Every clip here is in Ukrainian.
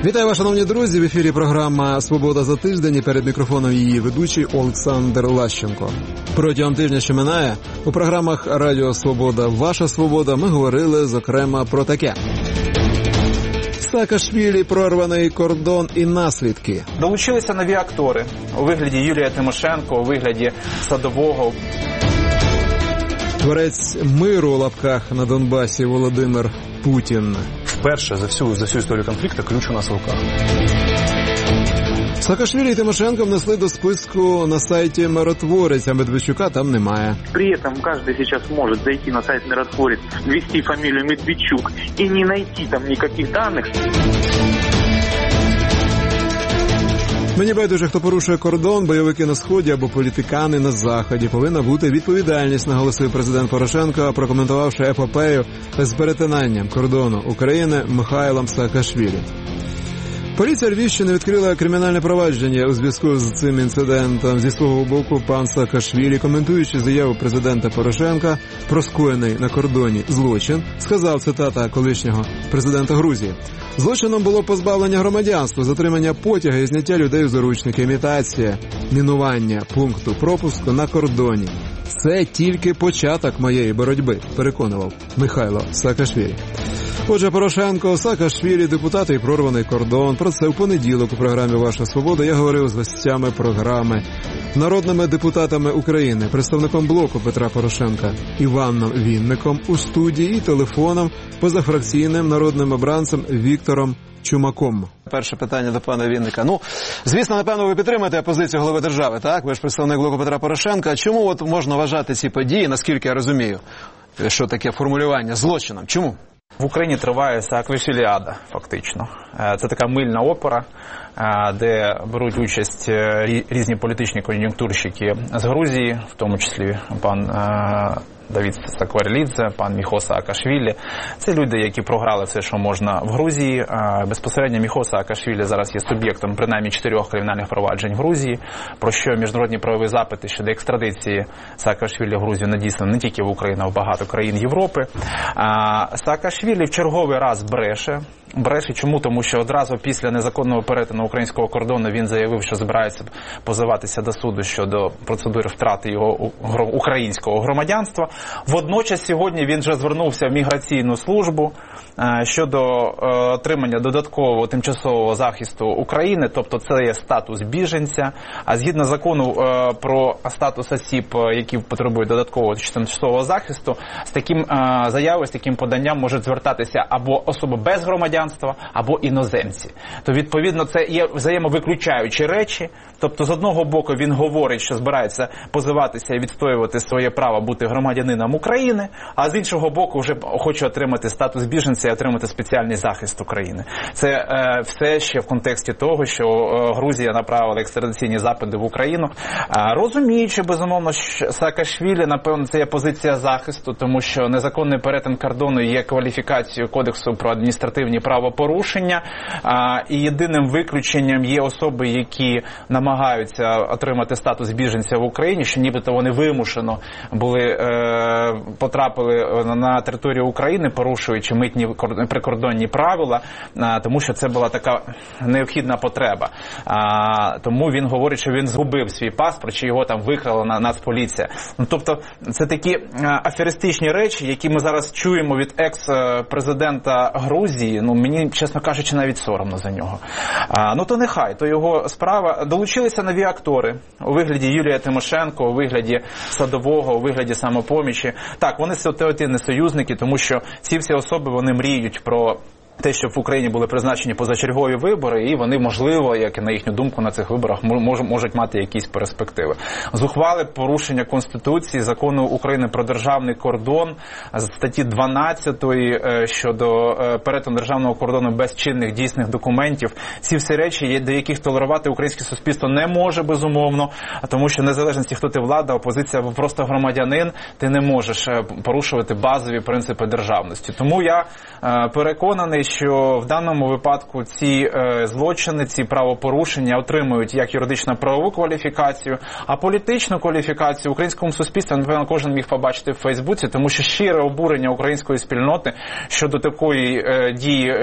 Вітаю вас, шановні друзі! В ефірі програма «Свобода за тиждень» і перед мікрофоном її ведучий Олександр Лащенко. Протягом тижня, що минає, у програмах «Радіо Свобода. Ваша свобода» ми говорили, зокрема, про таке. Саакашвілі, прорваний кордон і наслідки. Долучилися нові актори у вигляді Юлія Тимошенко, у вигляді Садового. Творець миру у лапках на Донбасі Володимир Путін. Вперше за всю історію конфлікту ключ у нас в руках. Саакашвілі і Тимошенко внесли до списку на сайті «Миротворець», а Медведчука там немає. При этом каждый сейчас может зайти на сайт «Миротворец», ввести фамилию Медведчук и не найти там никаких данных. Мені байдуже, хто порушує кордон, бойовики на Сході або політикани на Заході. Повинна бути відповідальність, наголосив президент Порошенко, прокоментувавши епопею з перетинанням кордону України Михайлом Саакашвілі. Поліція Львівщини відкрила кримінальне провадження у зв'язку з цим інцидентом. Зі свого боку, пан Саакашвілі, коментуючи заяву президента Порошенка про скоєний на кордоні злочин, сказав, цитата колишнього президента Грузії: «Злочином було позбавлення громадянства, затримання потяга і зняття людей у заручники, імітація, мінування пункту пропуску на кордоні. Це тільки початок моєї боротьби», переконував Михайло Саакашвілі. Отже, Порошенко, Саакашвілі, депутати і прорваний кордон. Про це у понеділок у програмі «Ваша свобода» я говорив з гостями програми, народними депутатами України, представником блоку Петра Порошенка Іваном Вінником у студії і телефоном позафракційним народним обранцем Віктором Чумаком. Перше питання до пана Вінника. Звісно, напевно, ви підтримуєте позицію голови держави, так? Ви ж представник блоку Петра Порошенка. Чому можна вважати ці події, наскільки я розумію, що таке формулювання, злочином? Чому? В Україні триває Саакашвіліада, фактично. Це така мильна опера, де беруть участь різні політичні кон'юнктурщики з Грузії, в тому числі пан Давид Сакварелідзе, пан Міхо Саакашвілі. Це люди, які програли все, що можна в Грузії. Безпосередньо Міхо Саакашвілі зараз є суб'єктом принаймні 4 кримінальних проваджень в Грузії, про що міжнародні правові запити щодо екстрадиції Саакашвілі в Грузію надіслані не тільки в Україну, а в багато країн Європи. Саакашвілі в черговий раз бреше. Чому? Тому що одразу після незаконного перетину українського кордону він заявив, що збирається позиватися до суду щодо процедури втрати його українського громадянства. Водночас сьогодні він вже звернувся в міграційну службу щодо отримання додаткового тимчасового захисту України, тобто це є статус біженця. А згідно закону про статус осіб, які потребують додаткового тимчасового захисту, з таким заявою, з таким поданням можуть звертатися або особи без громадянства, або іноземці. То, відповідно, це є взаємовиключаючі речі. Тобто, з одного боку, він говорить, що збирається позиватися і відстоювати своє право бути громадянином України, а з іншого боку, вже хоче отримати статус біженця і отримати спеціальний захист України. Це все ще в контексті того, що Грузія направила екстрадиційні запити в Україну. Розуміючи, безумовно, що Саакашвілі, напевно, це є позиція захисту, тому що незаконний перетин кордону є кваліфікацією Кодексу про адміністративні правопорушення, і єдиним виключенням є особи, які намагаються отримати статус біженця в Україні, що нібито вони вимушено потрапили на територію України, порушуючи митні прикордонні правила, тому що це була така необхідна потреба. Тому він говорить, що він згубив свій паспорт, чи його там викрала Нацполіція. Тобто це такі аферистичні речі, які ми зараз чуємо від екс-президента Грузії. Мені, чесно кажучи, навіть соромно за нього. То нехай, то його справа. Долучилися нові актори у вигляді Юлія Тимошенко, у вигляді Садового, у вигляді Самопомічі. Так, вони ситуативні союзники, тому що ці всі особи, вони мріють про те, щоб в Україні були призначені позачергові вибори, і вони, можливо, як і на їхню думку, на цих виборах можуть мати якісь перспективи. Зухвале порушення Конституції, Закону України про державний кордон, статті 12 щодо перетину державного кордону без чинних дійсних документів. Ці всі речі, до яких толерувати українське суспільство не може, безумовно, тому що незалежності, хто ти влада, опозиція або просто громадянин, ти не можеш порушувати базові принципи державності. Тому я переконаний, думає, що в даному випадку ці злочини, ці правопорушення отримують як юридично-правову кваліфікацію, а політичну кваліфікацію в українському суспільстві, напевно, кожен міг побачити в Фейсбуці, тому що щире обурення української спільноти щодо такої дії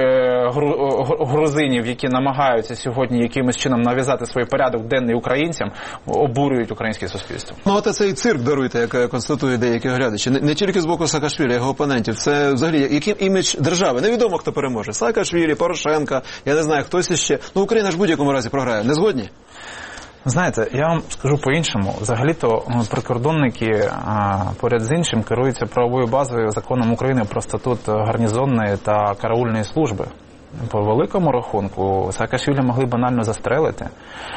грузинів, які намагаються сьогодні якимось чином нав'язати свій порядок денний українцям, обурюють українське суспільство. Ну, от цей цирк, даруйте, як констатують деякі глядачі, не тільки з боку Саакашвілі, його опонентів, це взагалі який імідж держави? Невідомо, хто переможе. Саакашвілі, Порошенка, я не знаю, хтось іще. Ну, Україна ж в будь-якому разі програє. Не згодні? Знаєте, я вам скажу по-іншому. Взагалі-то прикордонники поряд з іншим керуються правовою базою законом України про статут гарнізонної та караульної служби. По великому рахунку Саакашвілі могли банально застрелити.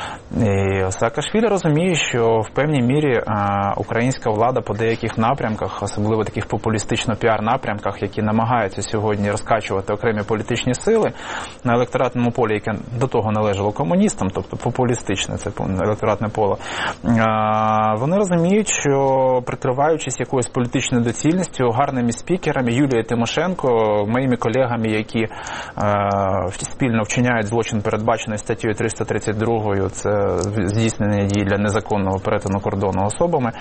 І Саакашвілі розуміє, що в певній мірі українська влада по деяких напрямках, особливо таких популістично-піар напрямках, які намагаються сьогодні розкачувати окремі політичні сили на електоратному полі, яке до того належало комуністам, тобто популістичне це електоратне поле, вони розуміють, що прикриваючись якоюсь політичною доцільністю, гарними спікерами, Юлією Тимошенко, моїми колегами, які спільно вчиняють злочин, передбачений статтею 332, це здійснення дій для незаконного перетину кордону особами,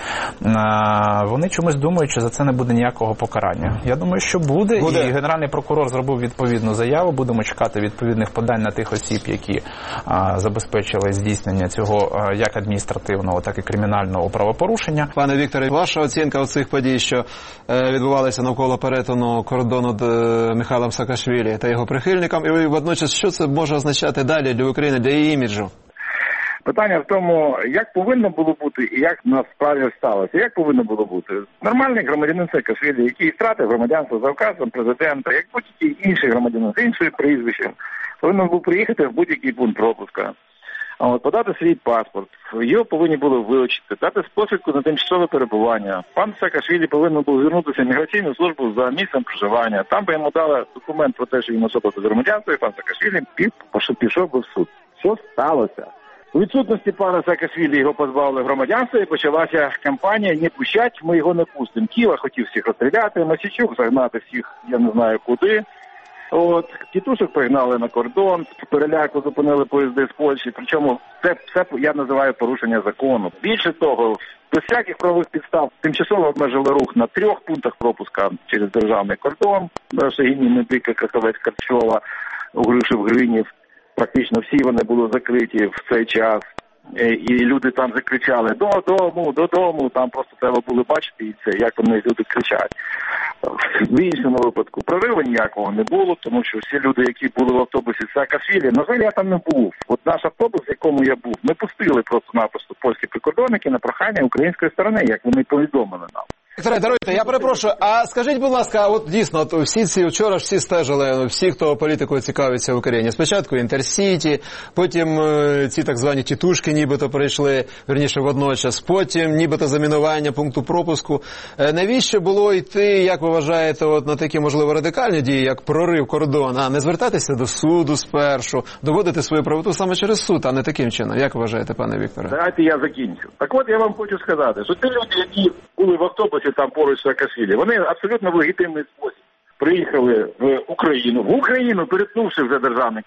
вони чомусь думають, що за це не буде ніякого покарання. Я думаю, що буде. І Генеральний прокурор зробив відповідну заяву, будемо чекати відповідних подань на тих осіб, які забезпечили здійснення цього як адміністративного, так і кримінального правопорушення. Пане Вікторе, ваша оцінка оцих подій, що відбувалися навколо перетину кордону Михайлом Саакашвілі та його прихильникам, і водночас, що це може означати далі для України, для її іміджу? Питання в тому, як повинно було бути і як насправді сталося. Як повинно було бути? Нормальний громадянин Саакашвілі, який втратив громадянство за указом президента, як будь-який інший громадянин з іншим прізвищем, повинен був приїхати в будь-який пункт пропуска, подати свій паспорт, його повинні були вилучити, дати посвідку на тимчасове перебування. Пан Саакашвілі повинен був звернутися в міграційну службу за місцем проживання. Там би йому дали документ про те, що він особа без громадянства, і пан Саакашвілі пішов би в суд. Що сталося? У відсутності пана Саакашвілі його позбавили громадянства і почалася кампанія «Не пущать, ми його не пустимо». Ківа хотів всіх розстріляти, Мосійчук загнати всіх, я не знаю куди. Тітушок пригнали на кордон, переляку зупинили поїзди з Польщі, причому це все я називаю порушення закону. Більше того, без всяких правових підстав тимчасово обмежили рух на 3 пунктах пропуска через державний кордон, Шегині, Медика, Краковець, Карчова, Угришев, Гринів. Практично всі вони були закриті в цей час. І люди там закричали «Додому», там просто треба було бачити і це, як вони люди кричать. В іншому випадку прориву ніякого не було, тому що всі люди, які були в автобусі Саакашвілі, на жаль, я там не був. От наш автобус, в якому я був, ми пустили просто-напросто польські прикордонники на прохання української сторони, як вони повідомили нам. Вікторе, даруйте, я перепрошую, а скажіть, будь ласка, от дійсно, вчора ж всі стежили, всі, хто політикою цікавиться в Україні. Спочатку Інтерсіті, потім ці так звані тітушки нібито прийшли, вірніше водночас, потім нібито замінування пункту пропуску. Навіщо було йти, як ви вважаєте, на такі, можливо, радикальні дії, як прорив кордону, а не звертатися до суду спершу, доводити свою правоту саме через суд, а не таким чином? Як ви вважаєте, пане Вікторе? Давайте я закінчу. Так от я вам хочу сказати, що ті люди, які були в автобусі там поруч з Саакашвілі, вони абсолютно в легітимний спосіб приїхали в Україну, перетнувши вже державний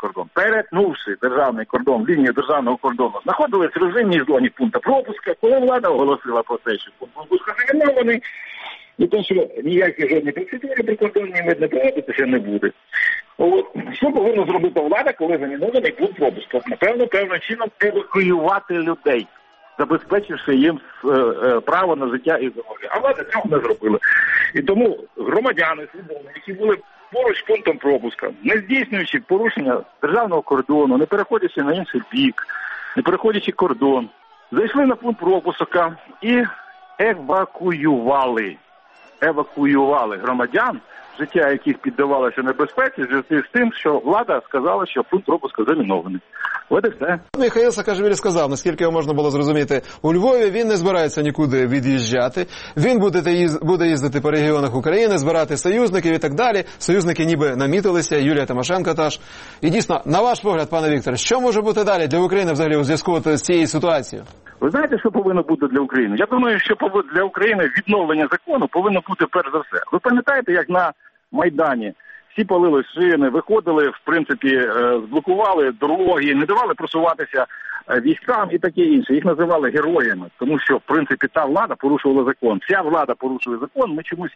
кордон, лінію державного кордону, знаходились в режимній зоні пункту пропуска, коли влада оголосила про те, що пункт пропуска замінований, і те, що ніякі жодні процедури прикордонні не проводитися не буде. Що повинна зробити влада, коли замінований пункт пропуска? Напевно, певним чином евакуювати людей, забезпечивши їм право на життя і здоров'я. А влада цього не зробила. І тому громадяни, які були поруч з пунктом пропуска, не здійснюючи порушення державного кордону, не переходячи на інший бік, не переходячи кордон, зайшли на пункт пропуска і евакуювали громадян, життя яких піддавалося небезпеці, в зв'язку з тим, що влада сказала, що пункт пропуска замінований. От і все. Михайло Саакашвілі сказав, наскільки його можна було зрозуміти, у Львові він не збирається нікуди від'їжджати, він буде їздити по регіонах України, збирати союзників і так далі. Союзники ніби намітилися, Юлія Тимошенко теж. І дійсно, на ваш погляд, пане Вікторе, що може бути далі для України взагалі у зв'язку з цією ситуацією? Ви знаєте, що повинно бути для України? Я думаю, що для України відновлення закону повинно бути перш за все. Ви пам'ятаєте, як на Майдані всі палили шини, виходили, в принципі, зблокували дороги, не давали просуватися військам і таке інше. Їх називали героями, тому що, в принципі, та влада порушувала закон. Вся влада порушує закон, ми чомусь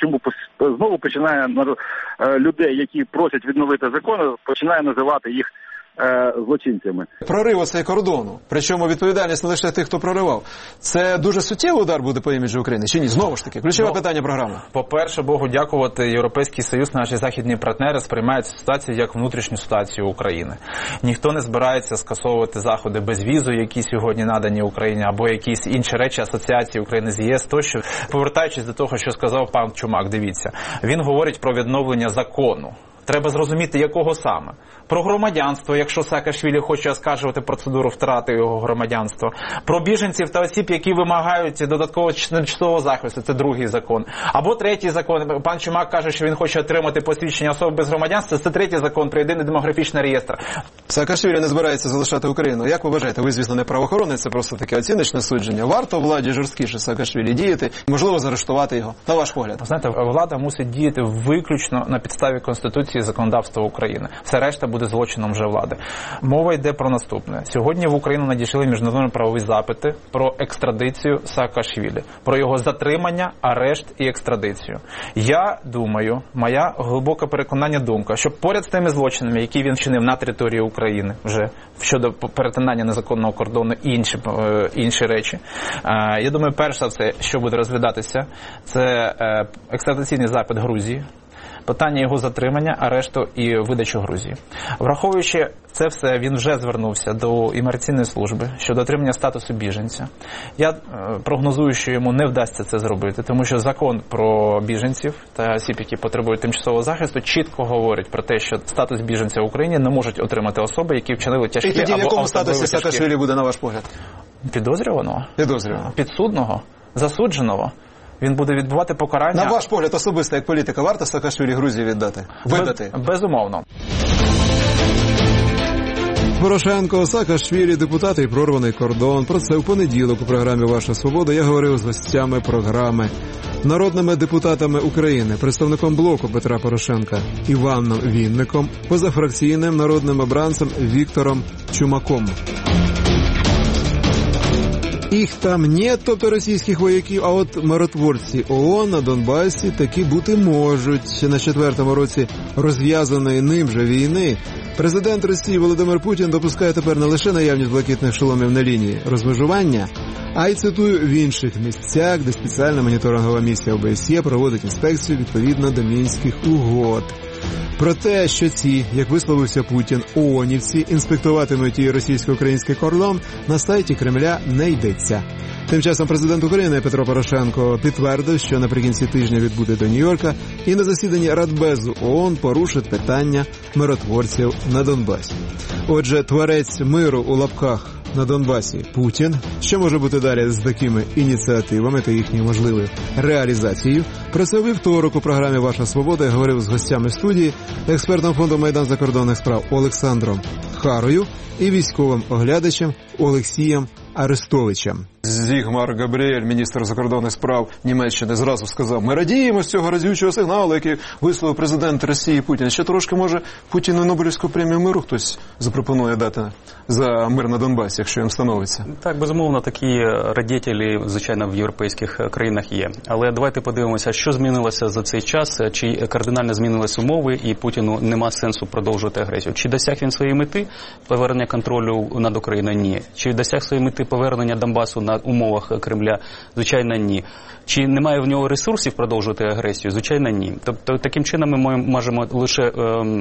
знову починає людей, які просять відновити закон, починає називати їх злочинцями. Прорив оцей кордону, причому відповідальність не лише тих, хто проривав. Це дуже суттєвий удар буде по іміджу України, чи ні? Знову ж таки, ключове питання програми. По-перше, Богу дякувати, Європейський Союз, наші західні партнери сприймають цю ситуацію як внутрішню ситуацію України. Ніхто не збирається скасовувати заходи безвізу, які сьогодні надані Україні, або якісь інші речі асоціації України з ЄС тощо. Повертаючись до того, що сказав пан Чумак, дивіться, він говорить про відновлення закону. Треба зрозуміти, якого саме. Про громадянство, якщо Саакашвілі хоче оскаржувати процедуру втрати його громадянства. Про біженців та осіб, які вимагають додаткового тимчасового захисту. Це другий закон. Або третій закон. Пан Чумак каже, що він хоче отримати посвідчення особи без громадянства. Це третій закон про єдиний демографічний реєстр. Саакашвілі не збирається залишати Україну. Як ви вважаєте? Ви, звісно, не правоохоронець, це просто таке оціночне судження. Варто владі жорсткіше Саакашвілі діяти? Можливо, заарештувати його? На ваш погляд? Знаєте, влада мусить діяти виключно на підставі Конституції і законодавства України. Все решта буде злочином вже влади. Мова йде про наступне. Сьогодні в Україну надійшли міжнародні правові запити про екстрадицію Саакашвілі, про його затримання, арешт і екстрадицію. Я думаю, моя глибоке переконання думка, що поряд з тими злочинами, які він вчинив на території України вже щодо перетинання незаконного кордону і інші речі, я думаю, перш за все, що буде розглядатися, це екстрадиційний запит Грузії, питання його затримання, арешту і видачу Грузії. Враховуючи це все, він вже звернувся до імміграційної служби щодо отримання статусу біженця. Я прогнозую, що йому не вдасться це зробити, тому що закон про біженців та осіб, які потребують тимчасового захисту, чітко говорить про те, що статус біженця в Україні не можуть отримати особи, які вчинили тяжкі або особливо тяжкі. І тоді в якому статусі Саакашвілі буде, на ваш погляд? Підозрюваного? Підсудного? Засудженого? Він буде відбувати покарання. На ваш погляд особисто, як політика, варто Саакашвілі Грузії віддати? Видати? Безумовно. Порошенко, Саакашвілі, депутати і прорваний кордон. Про це у понеділок у програмі «Ваша свобода» я говорив з гостями програми. Народними депутатами України, представником блоку Петра Порошенка Іваном Вінником, позафракційним народним обранцем Віктором Чумаком. Їх там нет, тобто російських вояків, а от миротворці ООН на Донбасі таки бути можуть. На 4-му році розв'язаної ним же війни президент Росії Володимир Путін допускає тепер не лише наявність блакитних шоломів на лінії розмежування, а й, цитую, в інших місцях, де спеціальна моніторингова місія ОБСЄ проводить інспекцію відповідно до Мінських угод. Про те, що ці, як висловився Путін, ООНівці інспектуватимуть і російсько-український кордон, на сайті Кремля не йдеться. Тим часом президент України Петро Порошенко підтвердив, що наприкінці тижня відбуде до Нью-Йорка і на засіданні Радбезу ООН порушить питання миротворців на Донбасі. Отже, творець миру у лапках на Донбасі Путін. Що може бути далі з такими ініціативами та їхньою можливою реалізацією? Про це у вівторок у програмі «Ваша свобода» я говорив з гостями студії, експертом фонду «Майдан закордонних справ» Олександром Харою і військовим оглядачем Олексієм Арестовичем. Зігмар Габріель, міністр закордонних справ Німеччини, зразу сказав: ми радіємо з цього разючого сигналу, який висловив президент Росії Путін. Ще трошки, може, Путіну Нобелівську премію миру хтось запропонує дати за мир на Донбасі, якщо їм становиться. Так, безумовно, такі радітелі, звичайно, в європейських країнах є. Але давайте подивимося, що змінилося за цей час, чи кардинально змінились умови, і Путіну нема сенсу продовжувати агресію. Чи досяг він своєї мети повернення контролю над Україною? Ні. Чи досяг своєї мети повернення Донбасу на умовах Кремля? Звичайно, ні. Чи немає в нього ресурсів продовжувати агресію? Звичайно, ні. Тобто, таким чином ми можемо лише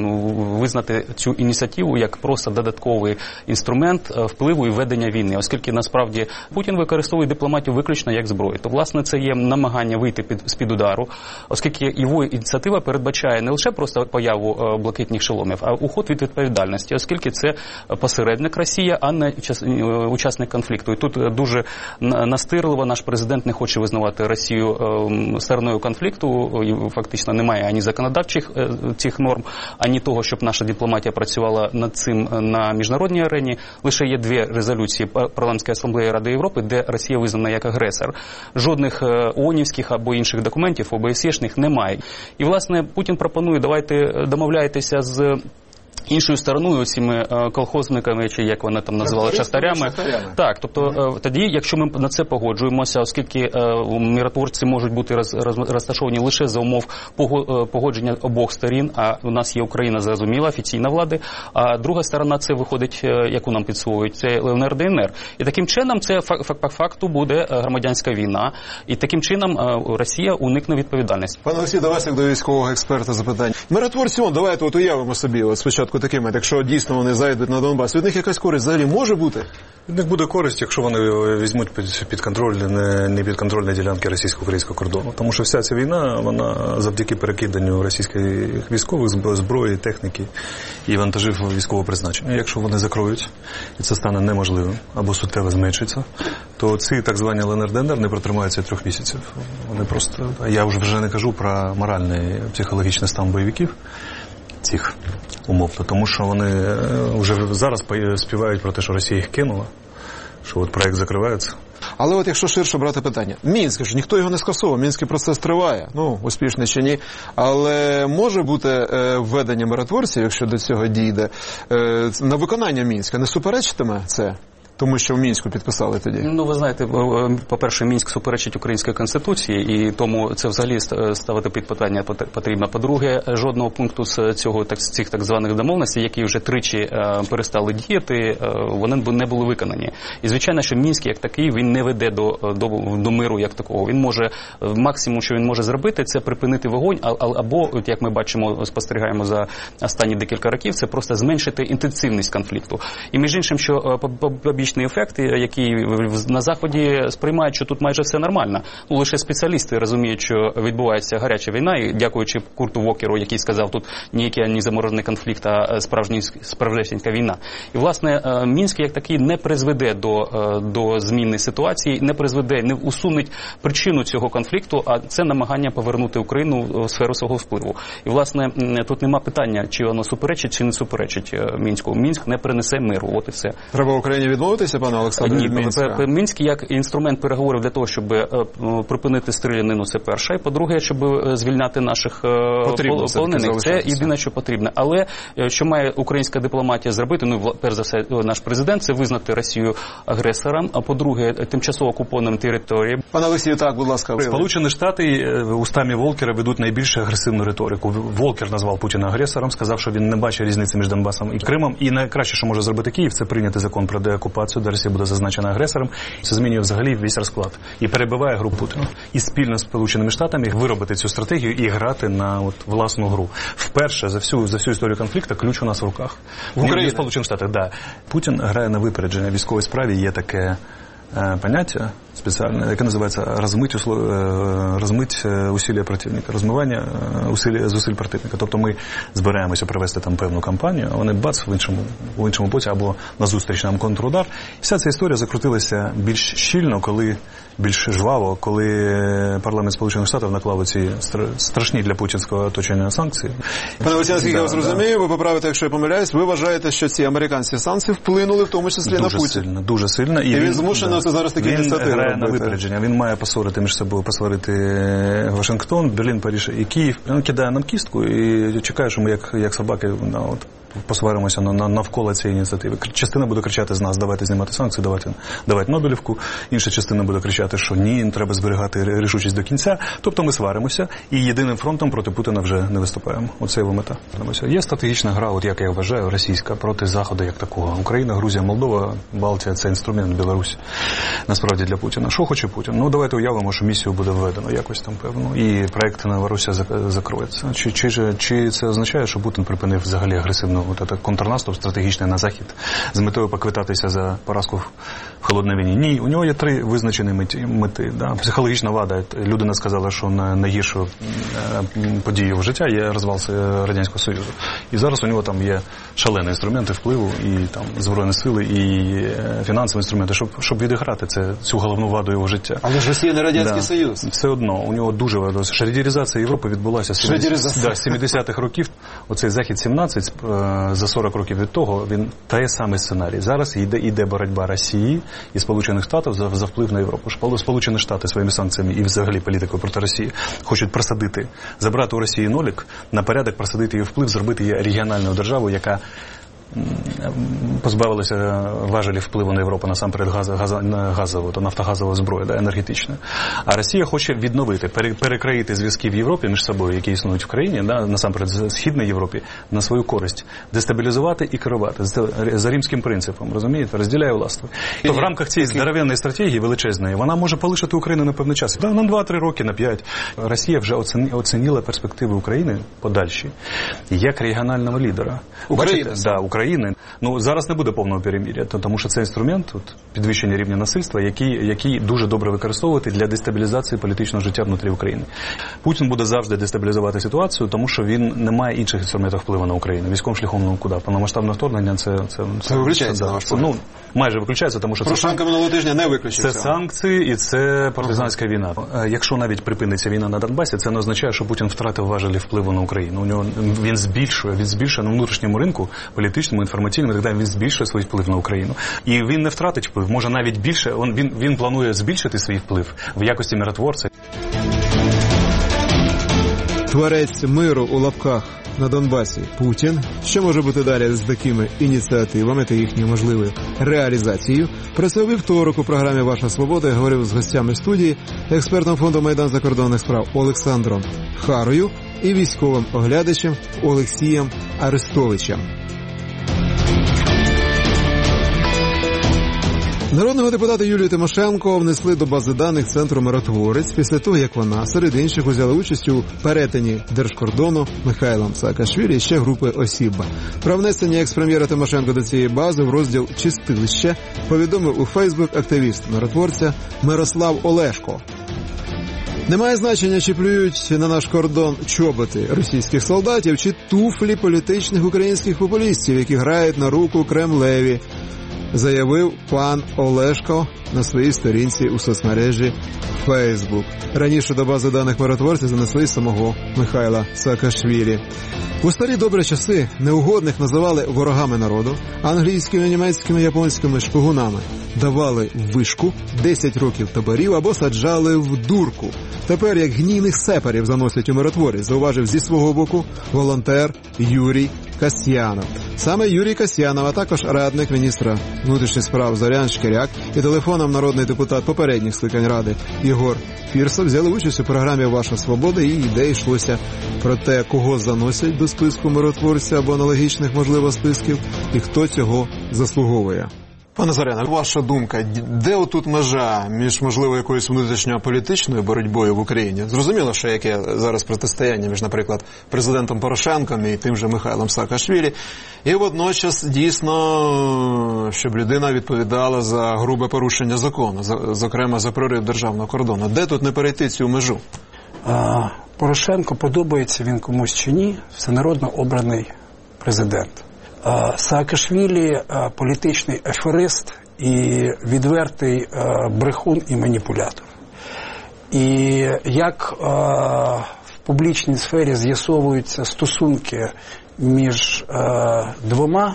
визнати цю ініціативу як просто додатковий інструмент впливу і ведення війни, оскільки насправді Путін використовує дипломатію виключно як зброю. То, власне, це є намагання вийти з-під удару, оскільки його ініціатива передбачає не лише просто появу блакитних шоломів, а уход від відповідальності, оскільки це посередник Росія, а не учасник конфлікту. І тут дуже настирливо наш президент не хоче визнавати Росію стороною конфлікту, і фактично немає ані законодавчих цих норм, ані того, щоб наша дипломатія працювала над цим на міжнародній арені. Лише є дві резолюції Парламентської асамблеї Ради Європи, де Росія визнана як агресор. Жодних ООНівських або інших документів, ОБСЄшних немає. І, власне, Путін пропонує, давайте домовляйтеся з іншою стороною, цими колхозниками, чи як вони там називали, шахтарями. Так, тобто тоді, якщо ми на це погоджуємося, оскільки миротворці можуть бути розташовані лише за умов погодження обох сторін, а у нас є Україна, зрозуміла, офіційна влада, а друга сторона це виходить, яку нам підсовують, це ЛНР, ДНР. І таким чином це по факту буде громадянська війна, і таким чином Росія уникне відповідальності. Пане Олексій, до вас, як до військового експерта, запитання. Миротворці, давайте уявимо собі, спочатку такими, якщо дійсно вони зайдуть на Донбас, від них якась користь взагалі може бути? Від них буде користь, якщо вони візьмуть під контроль не підконтрольні ділянки російсько-українського кордону. Тому що вся ця війна, вона завдяки перекиданню російських військових зброї, техніки і вантажів військового призначення. Якщо вони закроють, і це стане неможливим, або суттєво зменшиться, то ці так звані ЛНР, ДНР не протримаються 3 місяців. Вони просто, я вже не кажу про моральний, психологічний стан бойовиків, цих умовно, тому що вони вже зараз співають про те, що Росія їх кинула, що от проект закривається. Але от якщо ширше брати питання, Мінськ ж ніхто його не скасовував, Мінський процес триває, успішний чи ні, але може бути введення миротворців, якщо до цього дійде, на виконання Мінська, не суперечитиме це? Тому що в Мінську підписали тоді. Ви знаєте, по-перше, Мінськ суперечить Українській Конституції, і тому це взагалі ставити під питання потрібно. По-друге, жодного пункту з цих так званих домовленостей, які вже тричі перестали діяти, вони не були виконані. І, звичайно, що Мінськ як такий, він не веде до миру як такого. Він може, максимум, що він може зробити, це припинити вогонь, або, як ми бачимо, спостерігаємо за останні декілька років, це просто зменшити інтенсивність конфлікту. І, між іншим, що побічний ефект, який на Заході сприймають, що тут майже все нормально. Лише спеціалісти розуміють, що відбувається гаряча війна, і дякуючи Курту Вокеру, який сказав, тут ніякий не заморожений конфлікт, а справжнісінька війна. І, власне, Мінськ як такий не призведе до зміни ситуації, не усунуть причину цього конфлікту, а це намагання повернути Україну в сферу свого впливу. І, власне, тут нема питання, чи воно суперечить, чи не суперечить Мінську. Мінськ не принесе миру, от і все. Треба Україні відмовитися, пане Олександре, від Мінська? Мінськ як інструмент переговорів для того, щоб припинити стрілянину, це перше. І, по-друге, щоб звільняти наших полонених. Це єдине, що потрібно. Але що має українська дипломатія зробити? Перш за все, наш президент, це визнати Росію агресором, а по-друге, тимчасово окупованим територіям. Пане Олексію, так, будь ласка. Сполучені Штати устами Волкера ведуть найбільш агресивну риторику. Волкер назвав Путіна агресором, сказав, що він не бачить різниці між Донбасом і Кримом. І найкраще, що може зробити Київ, це прийняти закон про деокупацію, де Росія буде зазначена агресором. Це змінює взагалі весь розклад. І перебиває гру Путіна. І спільно з Сполученими Штатами виробити цю стратегію і грати на власну гру. Вперше за всю історію конфлікту ключ у нас в руках. В Україні, в Сполучених Штатах, да. Путін грає на випередження. В військовій справі є таке поняття спеціальне, яке називається розмить усилля противника, розмивання зусиль противника. Тобто ми збираємося провести там певну кампанію, а вони бац в іншому боці або назустріч нам контрудар. І вся ця історія закрутилася більш щільно, більш жваво, коли парламент Сполучених Штатів наклав ці страшні для путінського оточення санкції. Пане Олексій, наскільки я вас розумію, ви поправите, якщо я помиляюсь, ви вважаєте, що ці американські санкції вплинули в тому числі на Путіна? Дуже сильно. І він змушений зараз такі ініціативи робити. Він грає на випередження. Він має посварити між собою, Вашингтон, Берлін, Париж і Київ. Він кидає нам кістку і чекає, що ми як собаки посваримося навколо цієї ініціативи. Частина буде кричати з нас, давайте знімати санкції, давайте Нобелівку. Інша частина буде кричати, що ні, треба зберігати рішучість до кінця. Тобто ми сваримося і єдиним фронтом проти Путіна вже не виступаємо. Оце його мета. Є стратегічна гра, як я вважаю, російська, проти Заходу як такого. Україна, Грузія, Молдова, Балтія – це інструмент, Білорусь. Насправді для Путіна. Що хоче Путін? Давайте уявимо, що місію буде введено якось там, певно, і проект Новоросія закроється. Чи це означає, що Путін припинив взагалі агресивну контрнаступ стратегічний на Захід з метою поквитатися за поразку в холодній війні. Ні, у нього є 3 визначені мети. Да? Психологічна вада. Людина сказала, що найгіршу подію в життя є розвал Радянського Союзу. І зараз у нього там є шалені інструменти впливу, і там Збройні сили, і фінансові інструменти, щоб відіграти цю головну ваду його життя. Але ж Росія не Радянський Союз. Все одно, у нього дуже вада. Шредеризація Європи відбулася з 70-х років. Оцей Захід 17, за 40 років від того, він той самий сценарій. Зараз йде боротьба Росії і Сполучених Штатів за вплив на Європу. Сполучені Штати своїми санкціями і взагалі політикою проти Росії хочуть просадити, забрати у Росії нолик, на порядок просадити її вплив, зробити її регіональною державою, яка позбавилися важелів впливу на Європу, насамперед газову, то нафтогазову зброю, да, енергетичну. А Росія хоче відновити, перекроїти зв'язки в Європі між собою, які існують в країні, да, насамперед в Східній Європі, на свою користь. Дестабілізувати і керувати. За римським принципом, розумієте? Розділяє властво. То в рамках цієї здоровенної стратегії величезної, вона може полишити Україну на певний час. Да, на 2-3 роки, на 5. Росія вже оцінила перспективи України подальші, як регіонального лідера. України. Ну, зараз не буде повного перемир'я, тому що це інструмент підвищення рівня насильства, який дуже добре використовувати для дестабілізації політичного життя внутрі України. Путін буде завжди дестабілізувати ситуацію, тому що він не має інших інструментів впливу на Україну. Військовим шляхом, ну куди? Повномасштабне вторгнення це виключається, на ваш погляд? Ну, майже виключається, тому що Порошенко минулого тижня не виключив. Це санкції і це партизанська війна. Якщо навіть припиниться війна на Донбасі, це не означає, що Путін втратив важелі впливу на Україну. У нього він збільшує на внутрішньому ринку політичному, інформаційному, і так далі, він збільшує свій вплив на Україну. І він не втратить вплив, може навіть більше, він планує збільшити свій вплив в якості миротворця. Творець миру у лапках на Донбасі Путін. Що може бути далі з такими ініціативами та їхньою можливою реалізацією? Про це у вівторок у програмі «Ваша свобода» я говорив з гостями студії, експертом фонду «Майдан закордонних справ» Олександром Харою і військовим оглядачем Олексієм Арестовичем. Народного депутата Юлію Тимошенко внесли до бази даних Центру «Миротворець» після того, як вона, серед інших, взяла участь у перетині держкордону Михайлом Саакашвілі і ще групи осіб. Про внесення екс-прем'єра Тимошенко до цієї бази в розділ «Чистилище» повідомив у Фейсбук активіст «Миротворця» Мирослав Олешко. Немає значення, чи плюють на наш кордон чоботи російських солдатів, чи туфлі політичних українських популістів, які грають на руку Кремлеві, заявив пан Олешко на своїй сторінці у соцмережі Facebook. Раніше до бази даних миротворців занесли самого Михайла Саакашвілі. У старі добрі часи неугодних називали ворогами народу, англійськими, німецькими, японськими шпигунами. Давали вишку, 10 років таборів або саджали в дурку. Тепер як гнійних сепарів заносять у миротворець, зауважив зі свого боку волонтер Юрій Касьянов. Саме Юрій Касьянов, а також радник міністра внутрішніх справ Зорян Шкіряк і телефоном народний депутат попередніх скликань Ради Єгор Фірсов взяли участь у програмі «Ваша свобода», і де йшлося про те, кого заносять до списку миротворця або аналогічних, можливо, списків, і хто цього заслуговує. Пане Зоряне, ваша думка, де отут межа між, можливо, якоюсь внутрішньополітичною боротьбою в Україні? Зрозуміло, що яке зараз протистояння між, наприклад, президентом Порошенком і тим же Михайлом Саакашвілі, і водночас, дійсно, щоб людина відповідала за грубе порушення закону, зокрема, за прорив державного кордону. Де тут не перейти цю межу? Порошенко, подобається він комусь чи ні, всенародно обраний президент. Саакашвілі – політичний аферист і відвертий брехун і маніпулятор. І як в публічній сфері з'ясовуються стосунки між двома,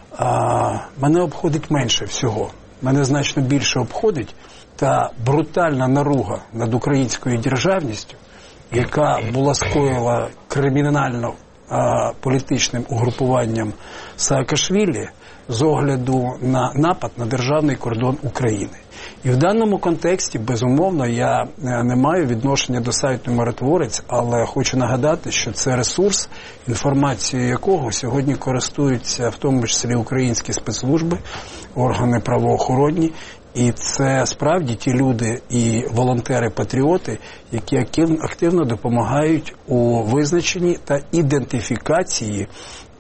мене обходить менше всього. Мене значно більше обходить та брутальна наруга над українською державністю, яка була скоєна кримінально політичним угрупуванням Саакашвілі з огляду на напад на державний кордон України. І в даному контексті, безумовно, я не маю відношення до сайту «Миротворець», але хочу нагадати, що це ресурс, інформацією якого сьогодні користуються в тому числі українські спецслужби, органи правоохоронні, і це справді ті люди і волонтери-патріоти, які активно допомагають у визначенні та ідентифікації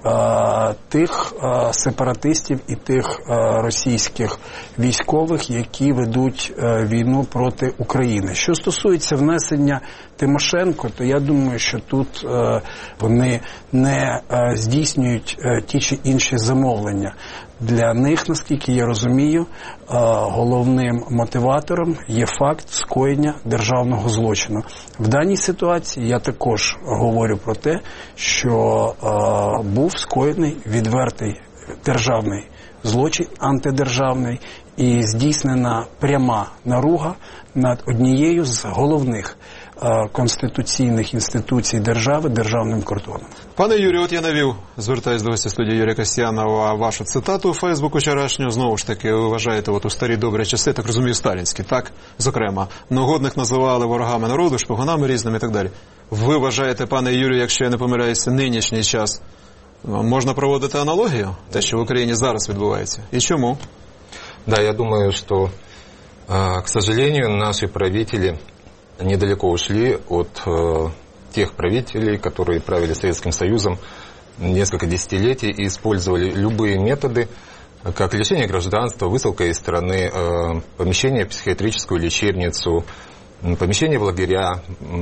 тих сепаратистів і тих російських військових, які ведуть війну проти України. Що стосується внесення Тимошенко, то я думаю, що тут вони не здійснюють ті чи інші замовлення. Для них, наскільки я розумію, головним мотиватором є факт скоєння державного злочину. В даній ситуації я також говорю про те, що був скоєний відвертий державний злочин, антидержавний, і здійснена пряма наруга над однією з головних конституційних інституцій держави державним кордоном. Пане Юрію, от я навів, звертаюсь до гостя студії Юрія Касьянова, вашу цитату у Фейсбуку вчорашню. Знову ж таки, ви вважаєте, от у старі добрі часи, так розумію, сталінські, так? Зокрема, наугодних називали ворогами народу, шпигунами різними і так далі. Ви вважаєте, пане Юрію, якщо я не помиляюся, нинішній час можна проводити аналогію? Те, що в Україні зараз відбувається? І чому? Да, я думаю, что, к сожалению, наши правители недалеко ушли от тех правителей, которые правили Советским Союзом несколько десятилетий и использовали любые методы, как лишение гражданства, высылка из страны, помещение в психиатрическую лечебницу, помещение в лагеря,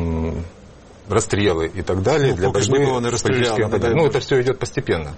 расстрелы и так далее. Для борьбы с политическим оппонентом. Ну, это все идет постепенно.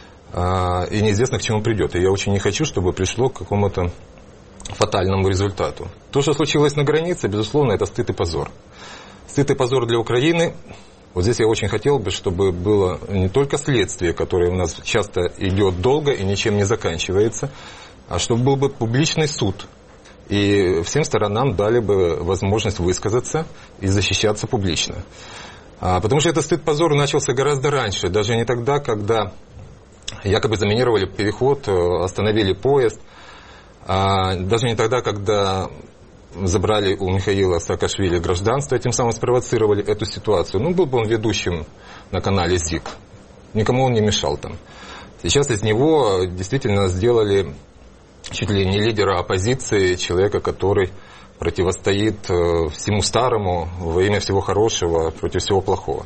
И неизвестно, к чему придет. И я очень не хочу, чтобы пришло к какому-то фатальному результату. То, что случилось на границе, безусловно, это стыд и позор. Стыд и позор для Украины. Вот здесь я очень хотел бы, чтобы было не только следствие, которое у нас часто идет долго и ничем не заканчивается, а чтобы был бы публичный суд. И всем сторонам дали бы возможность высказаться и защищаться публично. Потому что этот стыд-позор начался гораздо раньше, даже не тогда, когда якобы заминировали переход, остановили поезд, даже не тогда, когда забрали у Михаила Саакашвили гражданство, тем самым спровоцировали эту ситуацию. Ну, был бы он ведущим на канале ЗИК. Никому он не мешал там. Сейчас из него действительно сделали чуть ли не лидера оппозиции, человека, который противостоит всему старому во имя всего хорошего против всего плохого.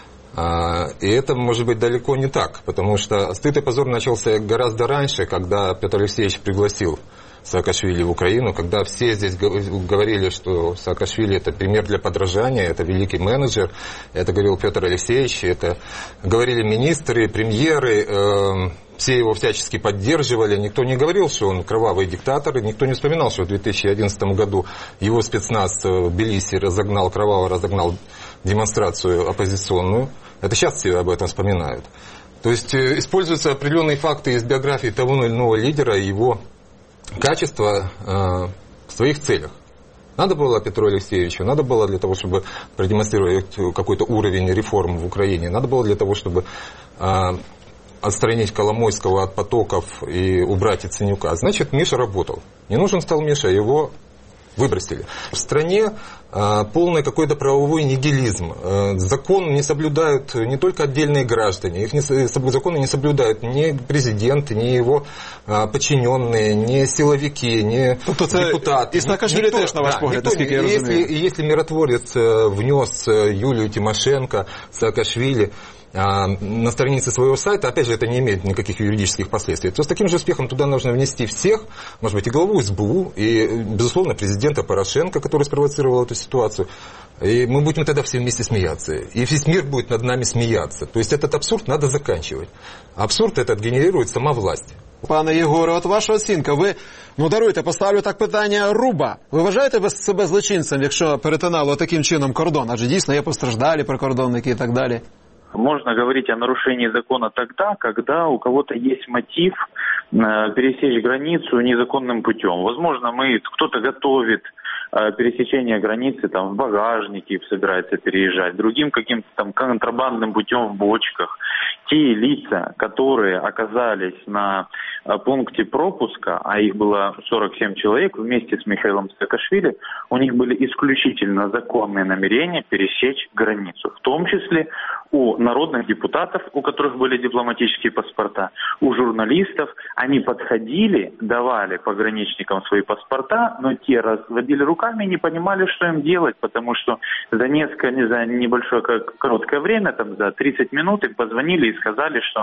И это может быть далеко не так, потому что стыд и позор начался гораздо раньше, когда Петр Алексеевич пригласил Саакашвили в Украину, когда все здесь говорили, что Саакашвили это пример для подражания, это великий менеджер, это говорил Петр Алексеевич, это говорили министры, премьеры, все его всячески поддерживали, никто не говорил, что он кровавый диктатор, и никто не вспоминал, что в 2011 году его спецназ в Тбилиси кроваво разогнал демонстрацию оппозиционную. Это сейчас все об этом вспоминают. То есть используются определенные факты из биографии того или иного лидера и его качества в своих целях. Надо было Петру Алексеевичу, надо было для того, чтобы продемонстрировать какой-то уровень реформ в Украине, надо было для того, чтобы отстранить Коломойского от потоков и убрать Яценюка. Значит, Миша работал. Не нужен стал Миша, его выбросили. В стране полный какой-то правовой нигилизм. Закон не соблюдают не только отдельные граждане, законы не соблюдают ни президент, ни его подчиненные, ни силовики, ни депутаты. И Саакашвили теж, на ваш погляд, наскільки я розумію. Если миротворец внес Юлию Тимошенко, Саакашвили на странице своего сайта, опять же, это не имеет никаких юридических последствий, то с таким же успехом туда нужно внести всех, может быть, и главу СБУ, и, безусловно, президента Порошенко, который спровоцировал эту ситуацию. И мы будем тогда все вместе смеяться. И весь мир будет над нами смеяться. То есть этот абсурд надо заканчивать. Абсурд этот генерирует сама власть. Пане Єгоре, от ваша оцінка. Ви, даруйте, поставлю так питання Руба. Ви вважаєте себе злочинцем, якщо перетинало таким чином кордон? Адже дійсно є постраждалі прикордонники і так далі. Можно говорить о нарушении закона тогда, когда у кого-то есть мотив пересечь границу незаконным путем. Возможно, кто-то готовит пересечение границы там в багажнике, собирается переезжать, другим каким-то там контрабандным путем в бочках. Те лица, которые оказались на пункте пропуска, а их было 47 человек вместе с Михаилом Саакашвили, у них были исключительно законные намерения пересечь границу, в том числе у народных депутатов, у которых были дипломатические паспорта, у журналистов. Они подходили, давали пограничникам свои паспорта, но те разводили руками руками и не понимали, что им делать, потому что за небольшое короткое время, там, за 30 минут им позвонили и сказали, что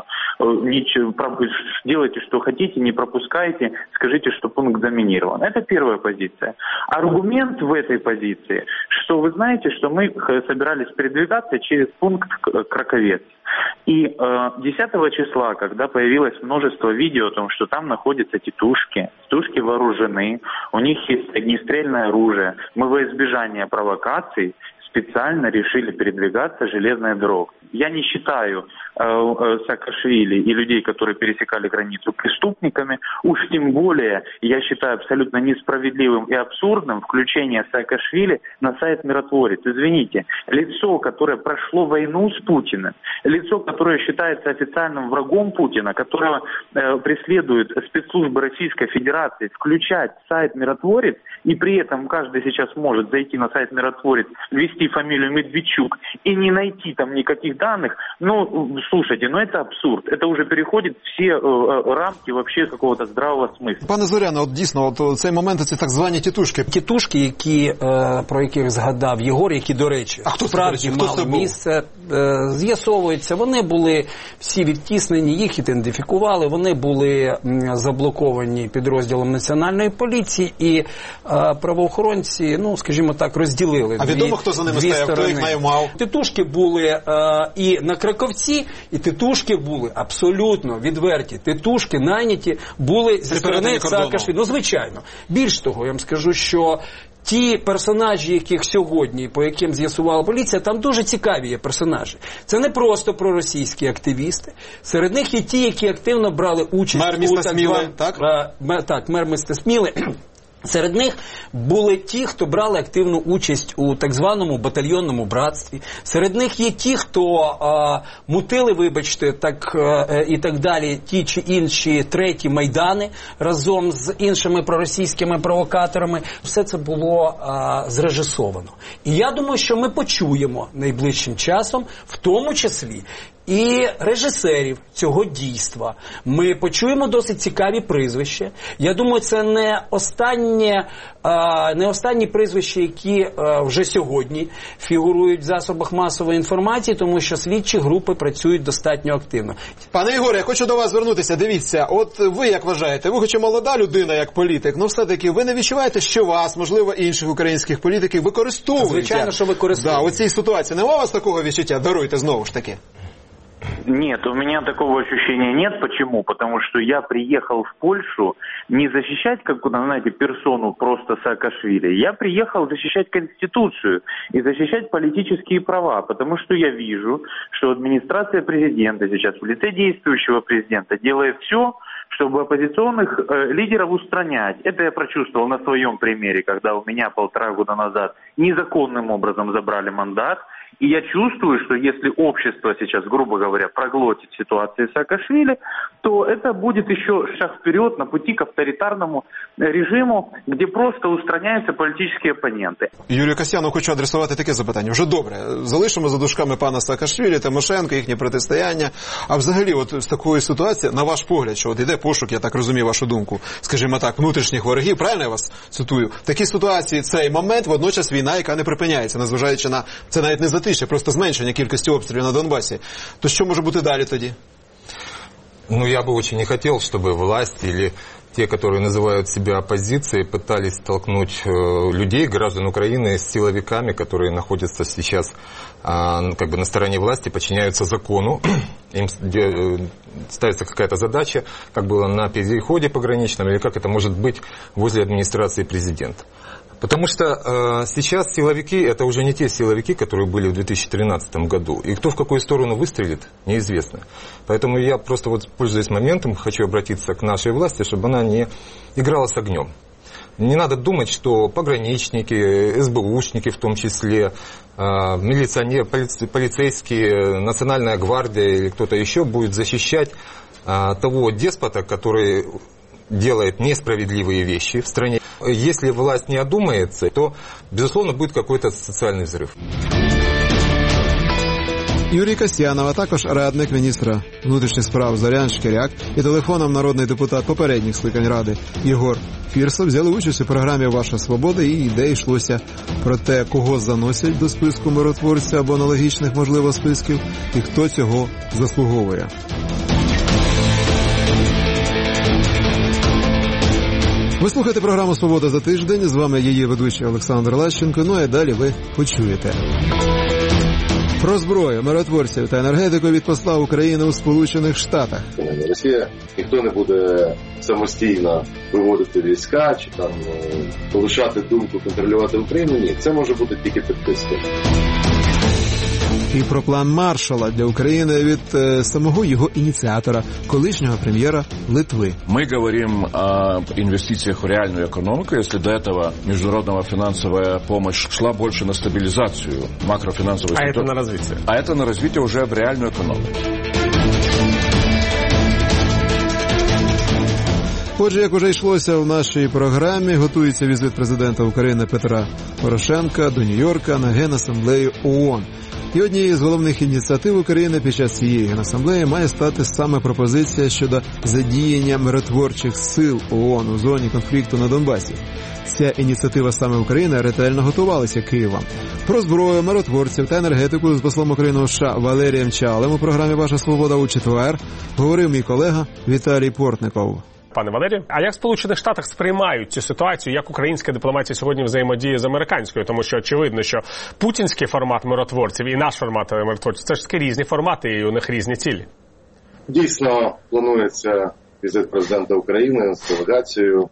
делайте, что хотите, не пропускайте, скажите, что пункт заминирован. Это первая позиция. Аргумент в этой позиции, что вы знаете, что мы собирались передвигаться через пункт Краковец. И 10 числа, когда появилось множество видео о том, что там находятся тетушки вооружены, у них есть огнестрельное оружие, мы во избежание провокаций специально решили передвигаться железной дорогой. Я не считаю Саакашвили и людей, которые пересекали границу, преступниками. Уж тем более я считаю абсолютно несправедливым и абсурдным включение Саакашвили на сайт «Миротворец». Извините, лицо, которое прошло войну с Путиным, лицо, которое считается официальным врагом Путина, которого преследуют спецслужбы Российской Федерации, включать сайт «Миротворец», и при этом каждый сейчас может зайти на сайт «Миротворец», ввести фамилию Медведчук и не найти там никаких данных, слушайте, это абсурд. Это уже переходить все рамки вообще какого-то здравого смисла. Пане Зоряне, от дійсно, цей момент, ці так звані тітушки. Тітушки, про яких згадав Єгор, які, до речі, справді мали місце, з'ясовується, вони були всі відтіснені, їх ідентифікували, вони були заблоковані підрозділом Національної поліції, і правоохоронці, скажімо так, розділили відомо, хто за ними стояв, хто їх наймав? Тітушки були і на Краковці, і тітушки були абсолютно відверті. Тітушки найняті були зі сторони Саакашвілі. Звичайно. Більш того, я вам скажу, що ті персонажі, яких сьогодні, по яким з'ясувала поліція, там дуже цікаві є персонажі. Це не просто проросійські активісти. Серед них є ті, які активно брали участь мер міста Сміли, так? Так, мер міста Сміли. Серед них були ті, хто брали активну участь у так званому батальйонному братстві. Серед них є ті, хто мутили, вибачте, і так далі, ті чи інші треті майдани разом з іншими проросійськими провокаторами. Все це було зрежисовано. І я думаю, що ми почуємо найближчим часом, в тому числі і режисерів цього дійства. Ми почуємо досить цікаві прізвища. Я думаю, це не останні прізвища, які вже сьогодні фігурують в засобах масової інформації, тому що слідчі групи працюють достатньо активно. Пане Ігоре, я хочу до вас звернутися. Дивіться, от ви як вважаєте, ви хоч і молода людина як політик, все-таки ви не відчуваєте, що вас, можливо, інших українських політиків використовують? Звичайно, що використовують. У цій ситуації нема у вас такого відчуття? Даруйте знову ж таки. Нет, у меня такого ощущения нет. Почему? Потому что я приехал в Польшу не защищать какую-то, знаете, персону просто Саакашвили. Я приехал защищать Конституцию и защищать политические права. Потому что я вижу, что администрация президента сейчас в лице действующего президента делает все, чтобы оппозиционных лидеров устранять. Это я прочувствовал на своем примере, когда у меня 1,5 года назад незаконным образом забрали мандат. И я чувствую, что если общество сейчас, грубо говоря, проглотит ситуацию Саакашвили, то это будет еще шаг вперед на пути к авторитарному режиму, где просто устраняются політичні опоненти. Юрію Касьяну хочу адресувати таке запитання. Вже добре, залишимо за дужками пана Саакашвілі, Тимошенко, їхнє протистояння. А взагалі, от з такої ситуації, на ваш погляд, що от іде пошук, я так розумію вашу думку, скажімо так, внутрішніх ворогів, правильно я вас цитую? В такій ситуації цей момент, водночас війна, яка не припиняється, незважаючи на це навіть не затишя, просто зменшення кількості обстрілів на Донбасі. То що може бути далі тоді? Я бы очень не хотел, чтобы власть или те, которые называют себя оппозицией, пытались столкнуть людей, граждан Украины, с силовиками, которые находятся сейчас на стороне власти, подчиняются закону. Им ставится какая-то задача, как было на переходе пограничном, или как это может быть возле администрации президента. Потому что сейчас силовики, это уже не те силовики, которые были в 2013 году. И кто в какую сторону выстрелит, неизвестно. Поэтому я просто пользуясь моментом, хочу обратиться к нашей власти, чтобы она не играла с огнем. Не надо думать, что пограничники, СБУшники в том числе, милиционеры, полицейские, Национальная гвардия или кто-то еще будет защищать того деспота, который делает несправедливые вещи в стране. Если власть не одумается, то, безусловно, будет какой-то социальный взрыв. Юрій Касьянов, а також радник міністра внутрішніх справ Зорян Шкіряк і телефоном народний депутат попередніх скликань Ради Єгор Фірсов взяли участь у програмі «Ваша свобода», і де йшлося про те, кого заносять до списку миротворця або аналогічних, можливо, списків, і хто цього заслуговує. Ви слухаєте програму «Свобода за тиждень». З вами її ведучий Олександр Лащенко. Ну і далі ви почуєте. Про зброю, миротворців та енергетику від посла України у Сполучених Штатах. Росія, ніхто не буде самостійно виводити війська чи там полишати думку контролювати Україну. Ні, це може бути тільки під тиском. І про план Маршалла для України від самого його ініціатора, колишнього прем'єра Литви. Мы говорим о инвестициях в реальную экономику, если до этого международная финансовая помощь шла больше на стабилизацию макрофинансовой ситуации. А это на развитие? А это на развитие уже в реальную экономику. Отже, як уже йшлося в нашій програмі, готується візит президента України Петра Порошенка до Нью-Йорка на Генасамблею ООН. І однією з головних ініціатив України під час цієї Генасамблеї має стати саме пропозиція щодо задіяння миротворчих сил ООН у зоні конфлікту на Донбасі. Ця ініціатива саме України ретельно готувалася Києвом. Про зброю, миротворців та енергетику з послом України у США Валерієм Чалем у програмі «Ваша свобода» у четвер говорив мій колега Віталій Портников. Пане Валерію, а як в Сполучених Штатах сприймають цю ситуацію, як українська дипломатія сьогодні взаємодіє з американською? Тому що очевидно, що путінський формат миротворців і наш формат миротворців – це ж таки різні формати і у них різні цілі. Дійсно, планується візит президента України з делегацією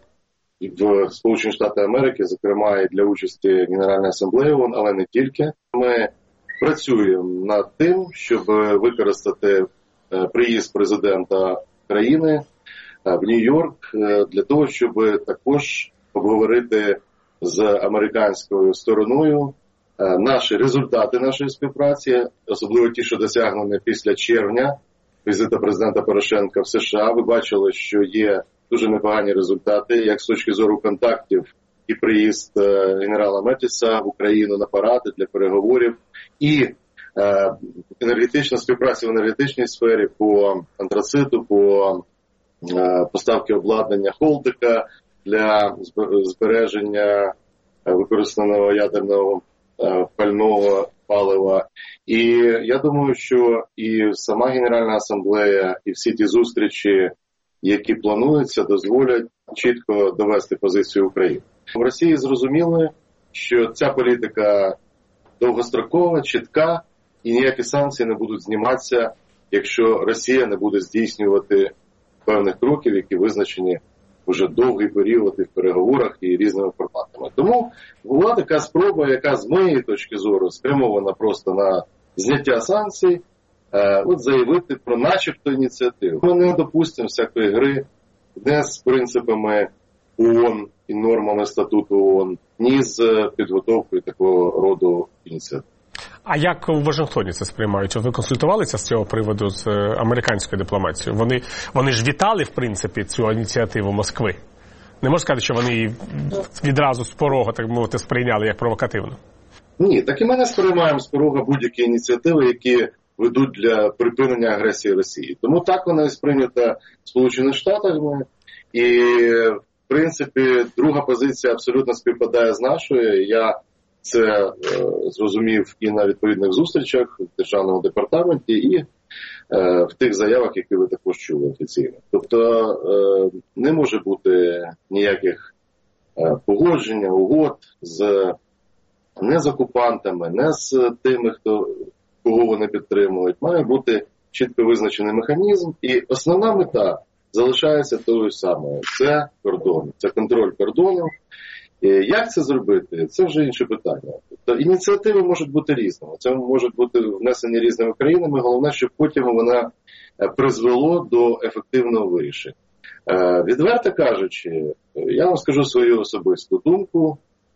в Сполучені Штати Америки, зокрема і для участі в Генеральній асамблеї ООН, але не тільки. Ми працюємо над тим, щоб використати приїзд президента країни в Нью-Йорк для того, щоб також обговорити з американською стороною наші результати нашої співпраці, особливо ті, що досягнені після червня візиту президента Порошенка в США. Ви бачили, що є дуже непогані результати, як з точки зору контактів і приїзд генерала Метіса в Україну на паради для переговорів, і енергетична співпраця в енергетичній сфері по антрациту, по поставки обладнання холдика для збереження використаного ядерного пального палива. І я думаю, що і сама Генеральна асамблея, і всі ті зустрічі, які плануються, дозволять чітко довести позицію України. В Росії зрозуміли, що ця політика довгострокова, чітка, і ніякі санкції не будуть зніматися, якщо Росія не буде здійснювати певних кроків, які визначені вже довгий період і в переговорах і різними форматами. Тому була така спроба, яка з моєї точки зору спрямована просто на зняття санкцій, заявити про начебто ініціативу. Ми не допустимо всякої гри не з принципами ООН і нормами статуту ООН, ні з підготовкою такого роду ініціатив. А як у Вашингтоні це сприймають? Ви консультувалися з цього приводу з американською дипломатією? Вони ж вітали, в принципі, цю ініціативу Москви. Не можна сказати, що вони її відразу з порога, так мовити, сприйняли як провокативну? Ні, так і ми не сприймаємо з порога будь-які ініціативи, які ведуть для припинення агресії Росії. Тому так вона і сприйнята Сполученими Штатами. І, в принципі, друга позиція абсолютно співпадає з нашою. Я це зрозумів і на відповідних зустрічах в Державному департаменті, і в тих заявах, які ви також чули офіційно. Тобто не може бути ніяких погоджень, угод не з окупантами, не з тими, кого вони підтримують. Має бути чітко визначений механізм, і основна мета залишається тою самою. Це кордон, це контроль кордонів. Як це зробити? Це вже інше питання. Тобто ініціативи можуть бути різними. Це можуть бути внесені різними країнами. Головне, щоб потім вона призвело до ефективного вирішення. Відверто кажучи, я вам скажу свою особисту думку.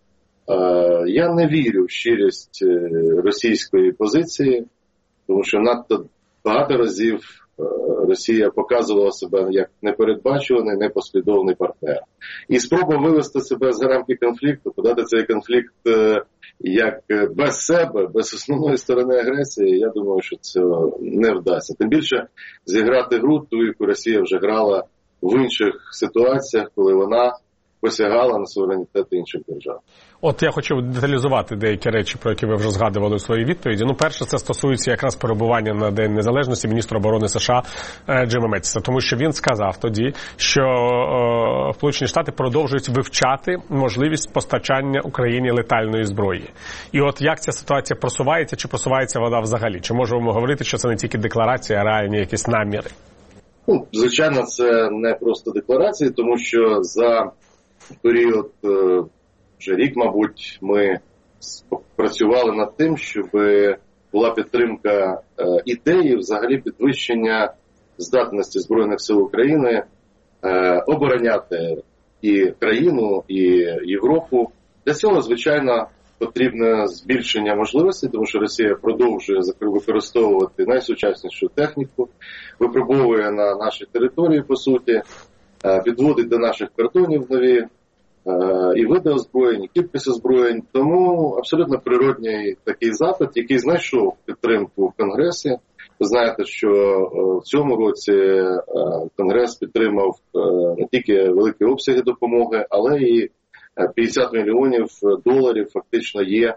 Я не вірю в щирість російської позиції, тому що надто багато разів Росія показувала себе як непередбачуваний, непослідовний партнер. І спроба вивести себе з рамки конфлікту, подати цей конфлікт як без себе, без основної сторони агресії, я думаю, що це не вдасться. Тим більше зіграти гру, ту, яку Росія вже грала в інших ситуаціях, коли вона посягала на суверенітет інших держав. От я хочу деталізувати деякі речі, про які ви вже згадували у своїй відповіді. Перше, це стосується якраз перебування на День Незалежності міністра оборони США Джима Меттіса, тому що він сказав тоді, що Сполучені Штати продовжують вивчати можливість постачання Україні летальної зброї. І от як ця ситуація просувається, чи просувається вона взагалі? Чи можемо говорити, що це не тільки декларація, а реальні якісь наміри? Звичайно, це не просто декларації, тому що за період вже рік, мабуть, ми працювали над тим, щоб була підтримка ідеї взагалі підвищення здатності Збройних сил України обороняти і країну, і Європу. Для цього, звичайно, потрібне збільшення можливостей, тому що Росія продовжує використовувати найсучаснішу техніку, випробовує на нашій території, по суті, підводить до наших кордонів нові і види озброєнь, і кількість озброєнь. Тому абсолютно природній такий запит, який знайшов підтримку в Конгресі. Ви знаєте, що в цьому році Конгрес підтримав не тільки великі обсяги допомоги, але і 50 мільйонів доларів фактично є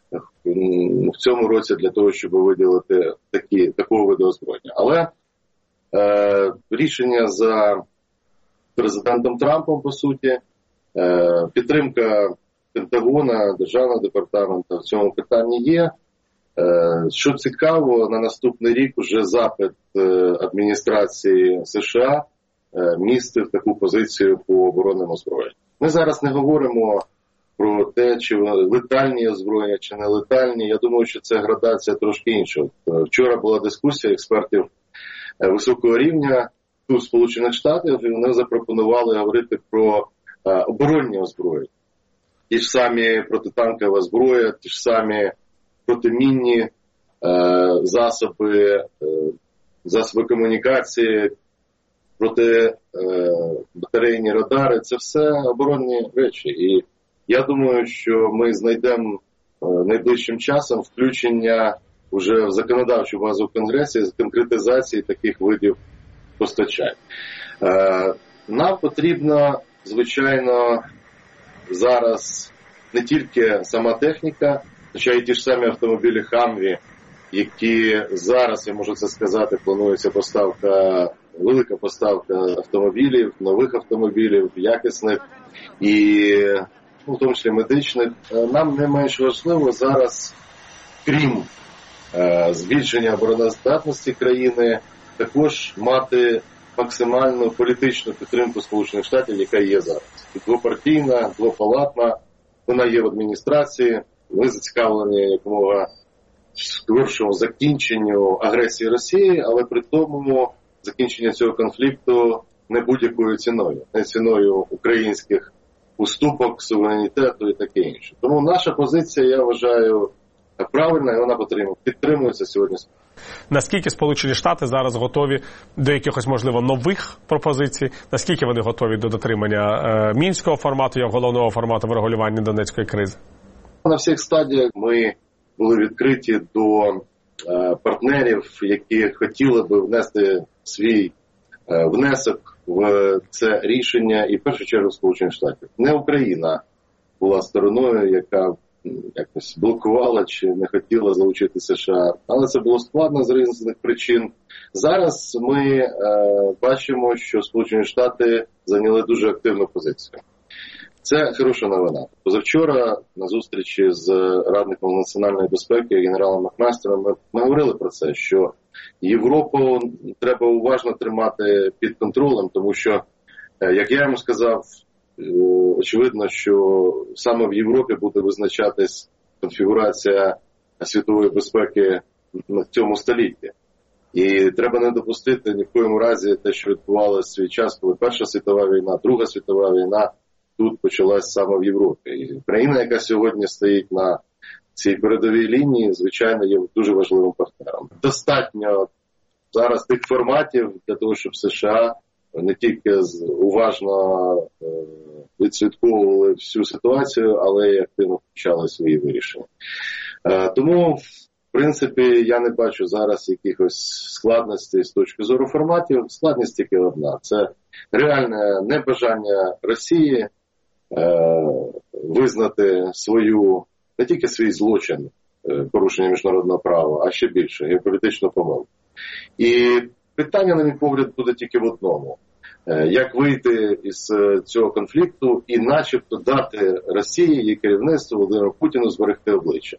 в цьому році для того, щоб виділити такого виду озброєння. Але рішення за президентом Трампом, по суті, підтримка Пентагона, Державного департаменту в цьому питанні є. Що цікаво, на наступний рік уже запит адміністрації США містив таку позицію по оборонним озброєнням. Ми зараз не говоримо про те, чи летальні озброєння, чи не летальні. Я думаю, що це градація трошки інша. Вчора була дискусія експертів високого рівня тут в Сполучених Штатах, і вони запропонували говорити про оборонні озброєння. Ті ж самі протитанкова зброя, ті ж самі протимінні засоби комунікації, протибатарейні радари. Це все оборонні речі. І я думаю, що ми знайдемо найближчим часом включення вже в законодавчу базу в Конгресі з конкретизації таких видів постачань. Нам потрібно, звичайно, зараз не тільки сама техніка, хоча й ті ж самі автомобілі Хамві, які зараз, я можу це сказати, планується велика поставка автомобілів, нових автомобілів, якісних і в тому числі медичних. Нам не менш важливо зараз, крім збільшення обороноздатності країни, також мати максимальну політичну підтримку Сполучених Штатів, яка є зараз. Двопартійна, двопалатна, вона є в адміністрації. Ми зацікавлені якомога скоршому закінченню агресії Росії, але при тому закінчення цього конфлікту не будь-якою ціною. Не ціною українських уступок, суверенітету і таке інше. Тому наша позиція, я вважаю, правильна, і вона підтримується сьогодні. Наскільки Сполучені Штати зараз готові до якихось, можливо, нових пропозицій? Наскільки вони готові до дотримання мінського формату, як головного формату врегулювання донецької кризи? На всіх стадіях ми були відкриті до партнерів, які хотіли би внести свій внесок в це рішення, і в першу чергу Сполучених Штатів. Не Україна була стороною, яка якось блокувала чи не хотіла залучити США. Але це було складно з різних причин. Зараз ми бачимо, що Сполучені Штати зайняли дуже активну позицію. Це хороша новина. Позавчора на зустрічі з радником національної безпеки генералом Макмастером ми говорили про це, що Європу треба уважно тримати під контролем, тому що, як я йому сказав, очевидно, що саме в Європі буде визначатись конфігурація світової безпеки в цьому столітті. І треба не допустити ні в коєму разі те, що відбувалося в свій час, коли Перша світова війна, Друга світова війна тут почалась саме в Європі. І країна, яка сьогодні стоїть на цій передовій лінії, звичайно, є дуже важливим партнером. Достатньо зараз тих форматів для того, щоб США не тільки уважно відслідковували всю ситуацію, але й активно включали свої вирішення. Тому, в принципі, я не бачу зараз якихось складностей з точки зору форматів. Складність тільки одна. Це реальне небажання Росії визнати не тільки свій злочин порушення міжнародного права, а ще більше геополітичну помилку. І питання, на мій погляд, буде тільки в одному. Як вийти із цього конфлікту і начебто дати Росії і керівництву Володимиру Путіну зберегти обличчя.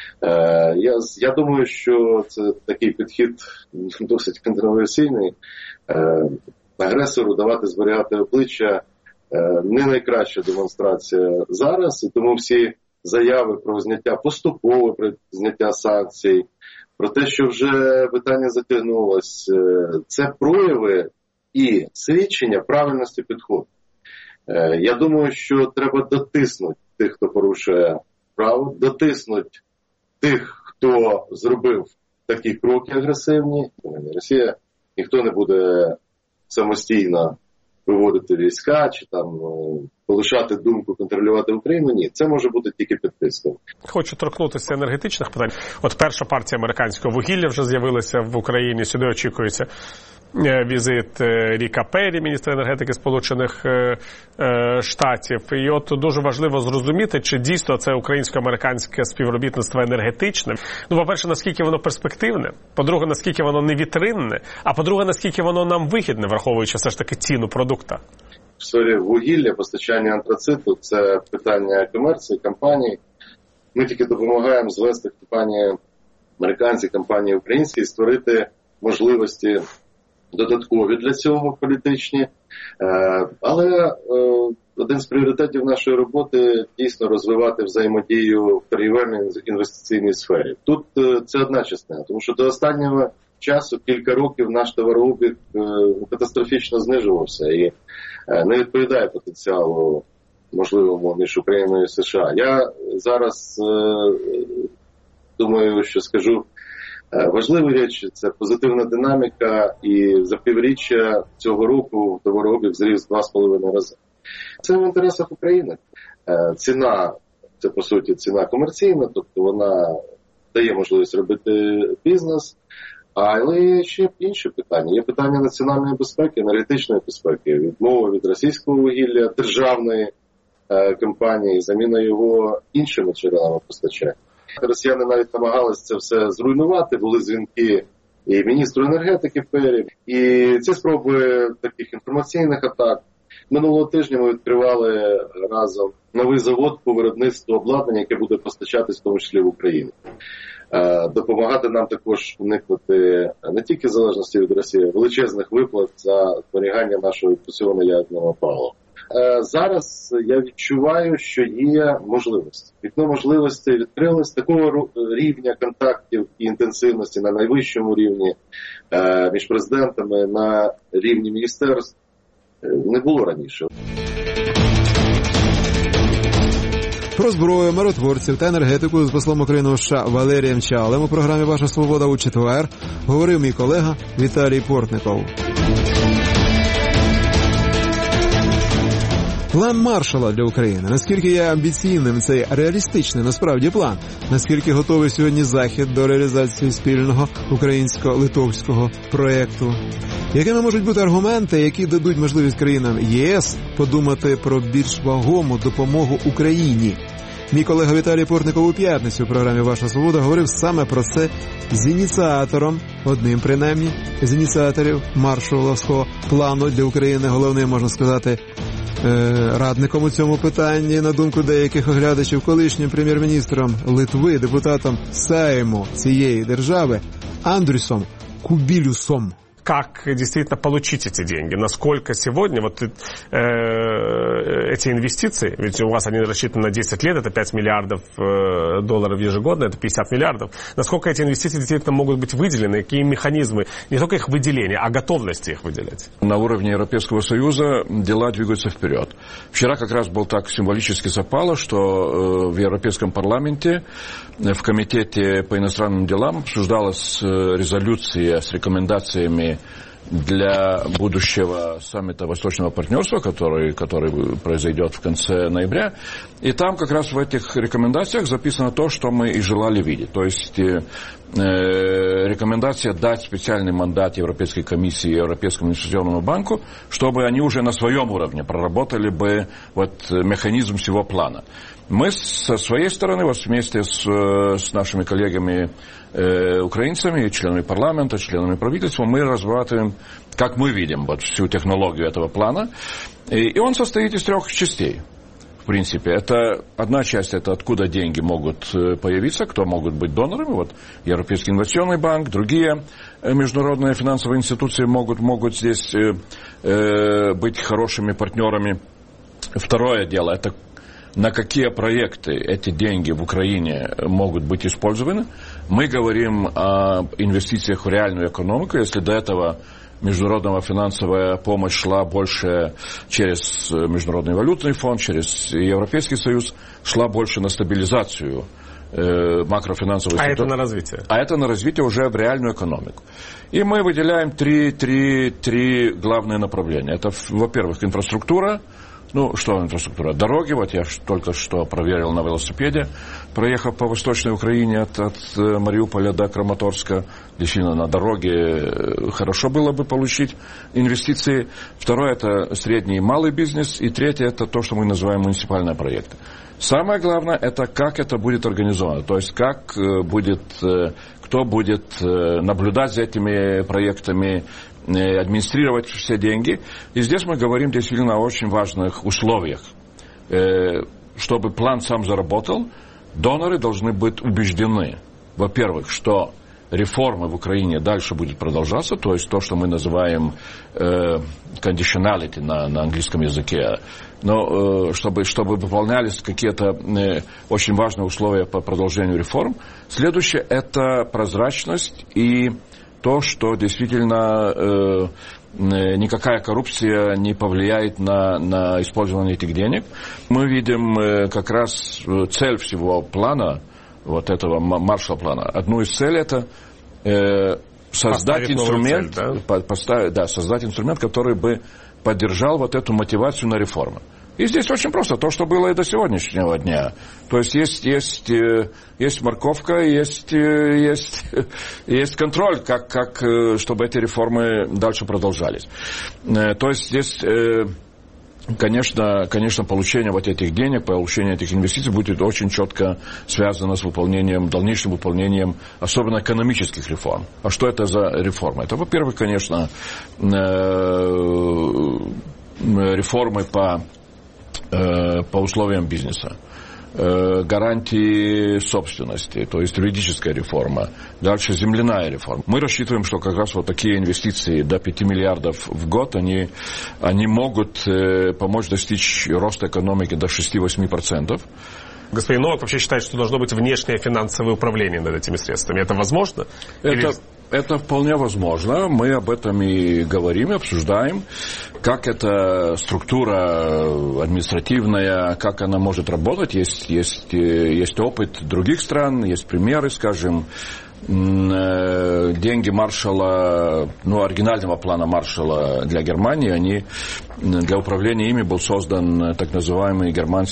Я думаю, що це такий підхід досить контроверсійний. Агресору давати зберігати обличчя не найкраща демонстрація зараз, і тому всі заяви про зняття, поступове про зняття санкцій, про те, що вже питання затягнулось, це прояви і свідчення правильності підходу. Я думаю, що треба дотиснути тих, хто порушує право, дотиснути тих, хто зробив такі кроки агресивні. Росія, ніхто не буде самостійно виводити війська чи там полишати думку контролювати Україну. Ні, це може бути тільки під тиском. Хочу торкнутися енергетичних питань. От перша партія американського вугілля вже з'явилася в Україні. Сюди очікується візит Ріка Перрі, міністра енергетики Сполучених Штатів. І от дуже важливо зрозуміти, чи дійсно це українсько-американське співробітництво енергетичне. Ну, по-перше, наскільки воно перспективне, по-друге, наскільки воно не вітринне, а по-друге, наскільки воно нам вигідне, враховуючи все ж таки ціну продукта. В сфері вугілля, постачання антрациту – це питання комерції, компаній. Ми тільки допомагаємо звести компанії американські, компанії українські, створити можливості додаткові для цього політичні. Але один з пріоритетів нашої роботи дійсно розвивати взаємодію в торгівельній інвестиційній сфері. Тут це одна частина, тому що до останнього часу, кілька років, наш товарообіг катастрофічно знижувався і не відповідає потенціалу можливому між Україною і США. Я зараз думаю, що скажу важливі речі – це позитивна динаміка, і за півріччя цього року товарообіг зріс 2,5 рази. Це в інтересах України. Ціна – це, по суті, ціна комерційна, тобто вона дає можливість робити бізнес, але є ще інші питання. Є питання національної безпеки, енергетичної безпеки, відмова від російського вугілля, державної компанії, заміна його іншими джерелами постачання. Росіяни навіть намагалися це все зруйнувати, були дзвінки і міністру енергетики Перрі. І ці спроби таких інформаційних атак. Минулого тижня ми відкривали разом новий завод по виробництву обладнання, яке буде постачатись в тому числі в Україну. Допомагати нам також уникнути не тільки залежності від Росії, величезних виплат за зберігання нашого ядерного палива. Зараз я відчуваю, що є можливості. Вікно можливостей відкрилось. Такого рівня контактів і інтенсивності на найвищому рівні між президентами, на рівні міністерств не було раніше. Про зброю, миротворців та енергетику з послом України у США Валерієм Чалем у програмі «Ваша свобода» у четвер говорив мій колега Віталій Портников. План Маршалла для України. Наскільки є амбіційним цей реалістичний насправді план? Наскільки готовий сьогодні Захід до реалізації спільного українсько-литовського проєкту? Якими можуть бути аргументи, які дадуть можливість країнам ЄС подумати про більш вагому допомогу Україні? Мій колега Віталій Портников у п'ятницю у програмі «Ваша свобода» говорив саме про це з ініціатором, одним принаймні, з ініціаторів маршалловського плану для України, головним, можна сказати, радником у цьому питанні, на думку деяких оглядачів, колишнім прем'єр-міністром Литви, депутатом Сейму цієї держави Андрюсом Кубілюсом. Как действительно получить эти деньги? Насколько сегодня вот эти инвестиции, ведь у вас они рассчитаны на 10 лет, это 5 миллиардов долларов ежегодно, это 50 миллиардов. Насколько эти инвестиции действительно могут быть выделены? Какие механизмы, не только их выделения, а готовности их выделять? На уровне Европейского Союза дела двигаются вперед. Вчера как раз был так символически совпало, что в Европейском парламенте в Комитете по иностранным делам обсуждалась резолюция с рекомендациями для будущего саммита Восточного партнерства, который произойдет в конце ноября. И там как раз в этих рекомендациях записано то, что мы и желали видеть. То есть рекомендация дать специальный мандат Европейской комиссии и Европейскому инвестиционному банку, чтобы они уже на своем уровне проработали бы механизм всего плана. Мы со своей стороны, вместе с нашими коллегами украинцами, членами парламента, членами правительства, мы разрабатываем, как мы видим, всю технологию этого плана. И он состоит из 3 частей. В принципе, это одна часть, это откуда деньги могут появиться, кто могут быть донорами. Европейский инвестиционный банк, другие международные финансовые институции могут здесь быть хорошими партнерами. Второе дело, это на какие проекты эти деньги в Украине могут быть использованы. Мы говорим о инвестициях в реальную экономику. Если до этого международная финансовая помощь шла больше через Международный валютный фонд, через Европейский Союз, шла больше на стабилизацию макрофинансовой ситуации. А это на развитие? А это на развитие уже в реальную экономику. И мы выделяем три главные направления. Это, во-первых, инфраструктура. Что инфраструктура? Дороги. Я только что проверил на велосипеде, проехав по Восточной Украине от Мариуполя до Краматорска. Действительно, на дороге хорошо было бы получить инвестиции. Второе, это средний и малый бизнес. И третье, это то, что мы называем муниципальные проекты. Самое главное, это как это будет организовано. То есть, кто будет наблюдать за этими проектами, администрировать все деньги. И здесь мы говорим действительно о очень важных условиях. Чтобы план сам заработал, доноры должны быть убеждены, во-первых, что реформы в Украине дальше будут продолжаться, то есть то, что мы называем conditionality на английском языке, но чтобы выполнялись какие-то очень важные условия по продолжению реформ. Следующее – это прозрачность и то, что действительно никакая коррупция не повлияет на использование этих денег. Мы видим как раз цель всего плана, этого Маршалл-плана. Одну из целей – это создать инструмент, создать инструмент, который бы поддержал эту мотивацию на реформы. И здесь очень просто, то, что было и до сегодняшнего дня. То есть есть морковка, есть контроль, чтобы эти реформы дальше продолжались. То есть здесь, конечно, получение этих денег, получение этих инвестиций будет очень четко связано с дальнейшим выполнением, особенно экономических реформ. А что это за реформы? Это, во-первых, конечно, реформы по условиям бизнеса, гарантии собственности, то есть юридическая реформа, дальше земляная реформа. Мы рассчитываем, что как раз такие инвестиции до 5 миллиардов в год, они могут помочь достичь роста экономики до 6-8%. Господин Новак вообще считает, что должно быть внешнее финансовое управление над этими средствами. Это возможно? Это вполне возможно. Мы об этом и говорим, и обсуждаем, как эта структура административная, как она может работать. Есть опыт других стран, есть примеры, скажем, деньги Маршалла, оригинального плана Маршалла для Германии, для управления ими был создан так называемый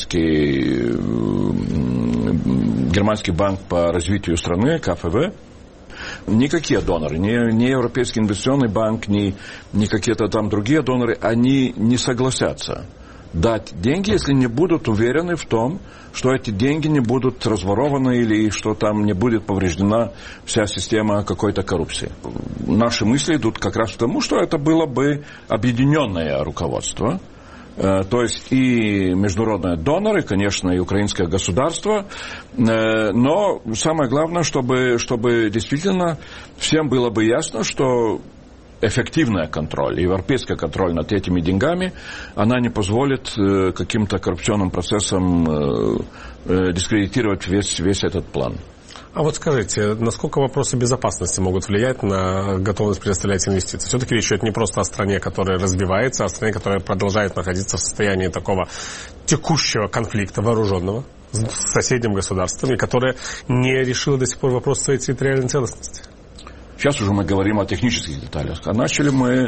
германский банк по развитию страны, КФВ. Никакие доноры, ни Европейский инвестиционный банк, ни какие-то там другие доноры, они не согласятся дать деньги, если не будут уверены в том, что эти деньги не будут разворованы или что там не будет повреждена вся система какой-то коррупции. Наши мысли идут как раз к тому, что это было бы объединенное руководство. То есть и международные доноры, конечно, и украинское государство, но самое главное, чтобы действительно всем было бы ясно, что эффективный контроль, европейский контроль над этими деньгами, она не позволит каким-то коррупционным процессам дискредитировать весь этот план. А скажите, насколько вопросы безопасности могут влиять на готовность предоставлять инвестиции? Все-таки речь идет не просто о стране, которая развивается, а о стране, которая продолжает находиться в состоянии такого текущего конфликта вооруженного с соседним государством, и которая не решила до сих пор вопрос своей территориальной целостности. Сейчас уже мы говорим о технических деталях. А начали мы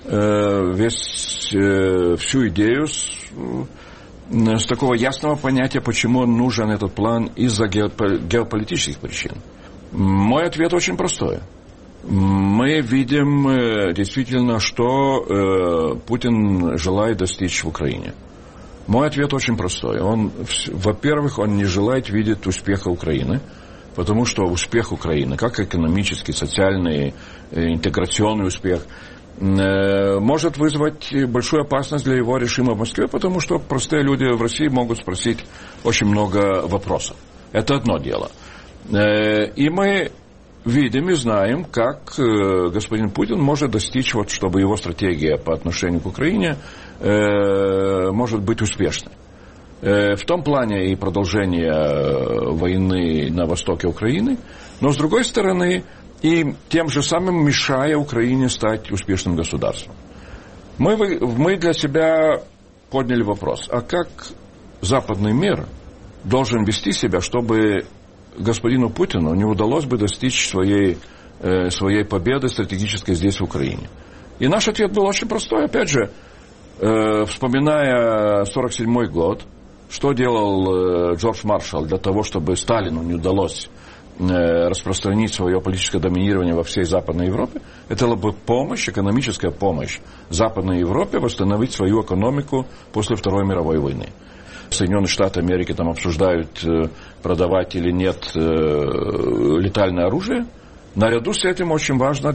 всю идею с такого ясного понятия, почему нужен этот план из-за геополитических причин. Мой ответ очень простой. Мы видим действительно, что Путин желает достичь в Украине. Мой ответ очень простой. Во-первых, он не желает видеть успеха Украины, потому что успех Украины, как экономический, социальный, интеграционный успех, может вызвать большую опасность для его режима в Москве, потому что простые люди в России могут спросить очень много вопросов. Это одно дело. И мы видим и знаем, как господин Путин может достичь, вот, чтобы его стратегия по отношению к Украине может быть успешной. В том плане и продолжение войны на востоке Украины, но с другой стороны и тем же самым мешая Украине стать успешным государством. Мы для себя подняли вопрос, а как западный мир должен вести себя, чтобы господину Путину не удалось бы достичь своей победы стратегической здесь, в Украине. И наш ответ был очень простой. Опять же, вспоминая 1947 год, что делал Джордж Маршалл для того, чтобы Сталину не удалось распространить свое политическое доминирование во всей Западной Европе, это была бы помощь, экономическая помощь Западной Европе восстановить свою экономику после Второй мировой войны. Соединенные Штаты Америки там обсуждают, продавать или нет летальное оружие. Наряду с этим очень важно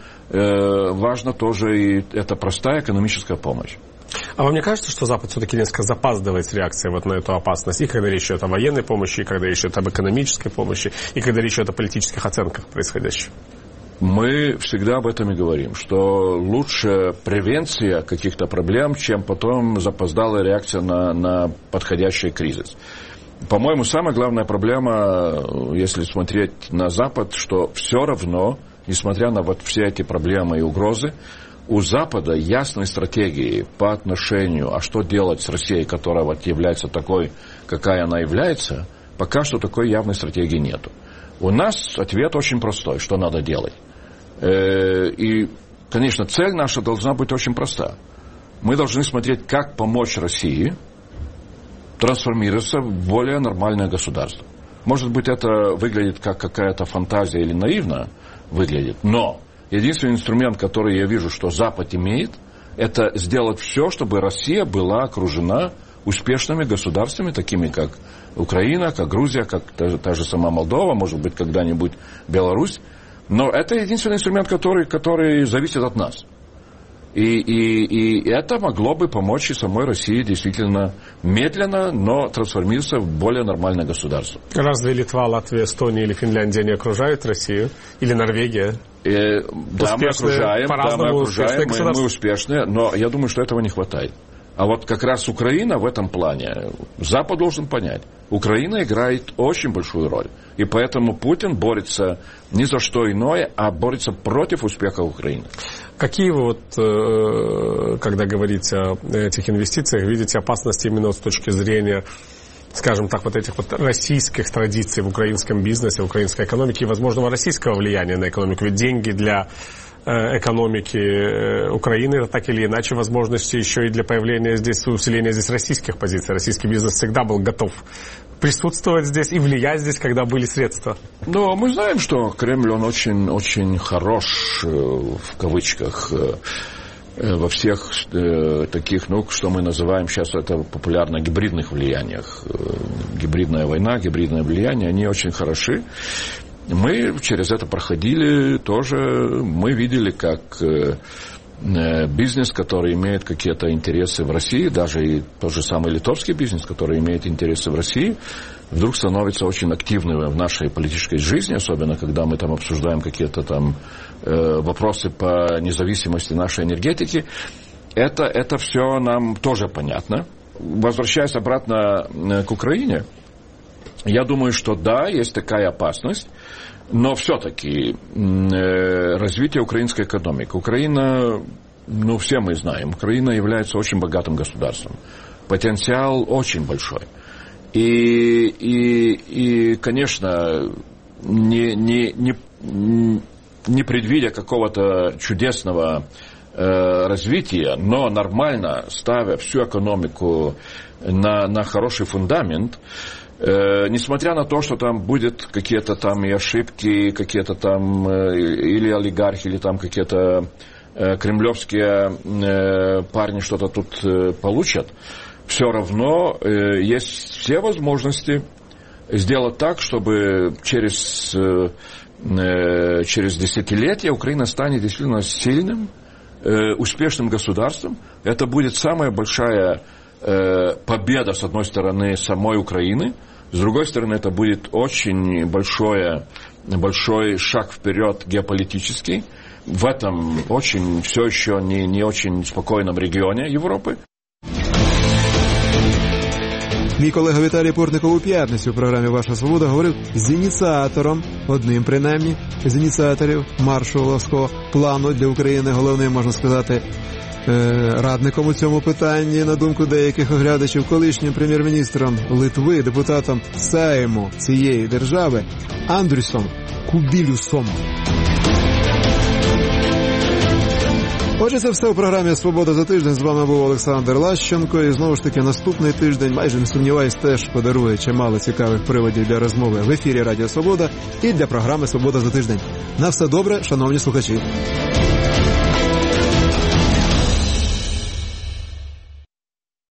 тоже и эта простая экономическая помощь. А вам не кажется, что Запад все-таки несколько запаздывает с реакцией вот на эту опасность? И когда речь идет о военной помощи, и когда речь идет об экономической помощи, и когда речь идет о политических оценках происходящего? Мы всегда об этом и говорим, что лучше превенция каких-то проблем, чем потом запоздалая реакция на подходящий кризис. По-моему, самая главная проблема, если смотреть на Запад, что все равно, несмотря на вот все эти проблемы и угрозы, у Запада ясной стратегии по отношению, а что делать с Россией, которая вот является такой, какая она является, пока что такой явной стратегии нету. У нас ответ очень простой, что надо делать. И, конечно, цель наша должна быть очень проста. Мы должны смотреть, как помочь России трансформироваться в более нормальное государство. Может быть, это выглядит как какая-то фантазия или наивно выглядит, но единственный инструмент, который я вижу, что Запад имеет, это сделать все, чтобы Россия была окружена успешными государствами, такими как Украина, как Грузия, как та же сама Молдова, может быть, когда-нибудь Беларусь. Но это единственный инструмент, который зависит от нас. И это могло бы помочь и самой России действительно медленно, но трансформироваться в более нормальное государство. Разве Литва, Латвия, Эстония или Финляндия не окружают Россию? Или Норвегия? Да, мы окружаем, мы успешные, но я думаю, что этого не хватает. А вот как раз Украина в этом плане, Запад должен понять, Украина играет очень большую роль. И поэтому Путин борется ни за что иное, а борется против успеха Украины. Какие вы, когда говорите о этих инвестициях, видите опасности именно с точки зрения, скажем так, вот этих вот российских традиций в украинском бизнесе, в украинской экономике и возможного российского влияния на экономику? Ведь деньги для экономики Украины, это так или иначе возможности еще и для появления здесь, усиления здесь российских позиций. Российский бизнес всегда был готов присутствовать здесь и влиять здесь, когда были средства. Но мы знаем, что Кремль, он очень, очень хорош, в кавычках, во всех таких, что мы называем сейчас это популярно гибридных влияниях. Гибридная война, гибридное влияние, они очень хороши. Мы через это проходили тоже, мы видели, как бизнес, который имеет какие-то интересы в России, даже и тот же самый литовский бизнес, который имеет интересы в России, вдруг становится очень активным в нашей политической жизни, особенно когда мы там обсуждаем какие-то там вопросы по независимости нашей энергетики. Это все нам тоже понятно. Возвращаясь обратно к Украине, я думаю, что да, есть такая опасность, но все-таки развитие украинской экономики. Украина, все мы знаем, Украина является очень богатым государством. Потенциал очень большой. И конечно, не предвидя какого-то чудесного развития, но нормально ставя всю экономику на хороший фундамент, несмотря на то, что там будет какие-то там и ошибки, какие-то там или олигархи, или там какие-то кремлевские парни что-то тут получат, все равно есть все возможности сделать так, чтобы через десятилетия Украина станет действительно сильным, успешным государством. Это будет самая большая победа, с одной стороны, самой Украины, с другой стороны, это будет очень большой шаг вперед геополитический в этом очень все еще не очень спокойном регионе Европы. Мій колега Віталій Портников у п'ятницю в програмі «Ваша свобода» говорив з ініціатором, одним принаймні, з ініціаторів маршаловського плану для України, головним, можна сказати, радником у цьому питанні, на думку деяких оглядачів, колишнім прем'єр-міністром Литви, депутатом Сейму цієї держави Андрюсом Кубілюсом. Отже, це все у програмі «Свобода за тиждень». З вами був Олександр Лащенко. І знову ж таки, наступний тиждень, майже не сумніваюсь, теж подарує чимало цікавих приводів для розмови в ефірі Радіо Свобода і для програми «Свобода за тиждень». На все добре, шановні слухачі.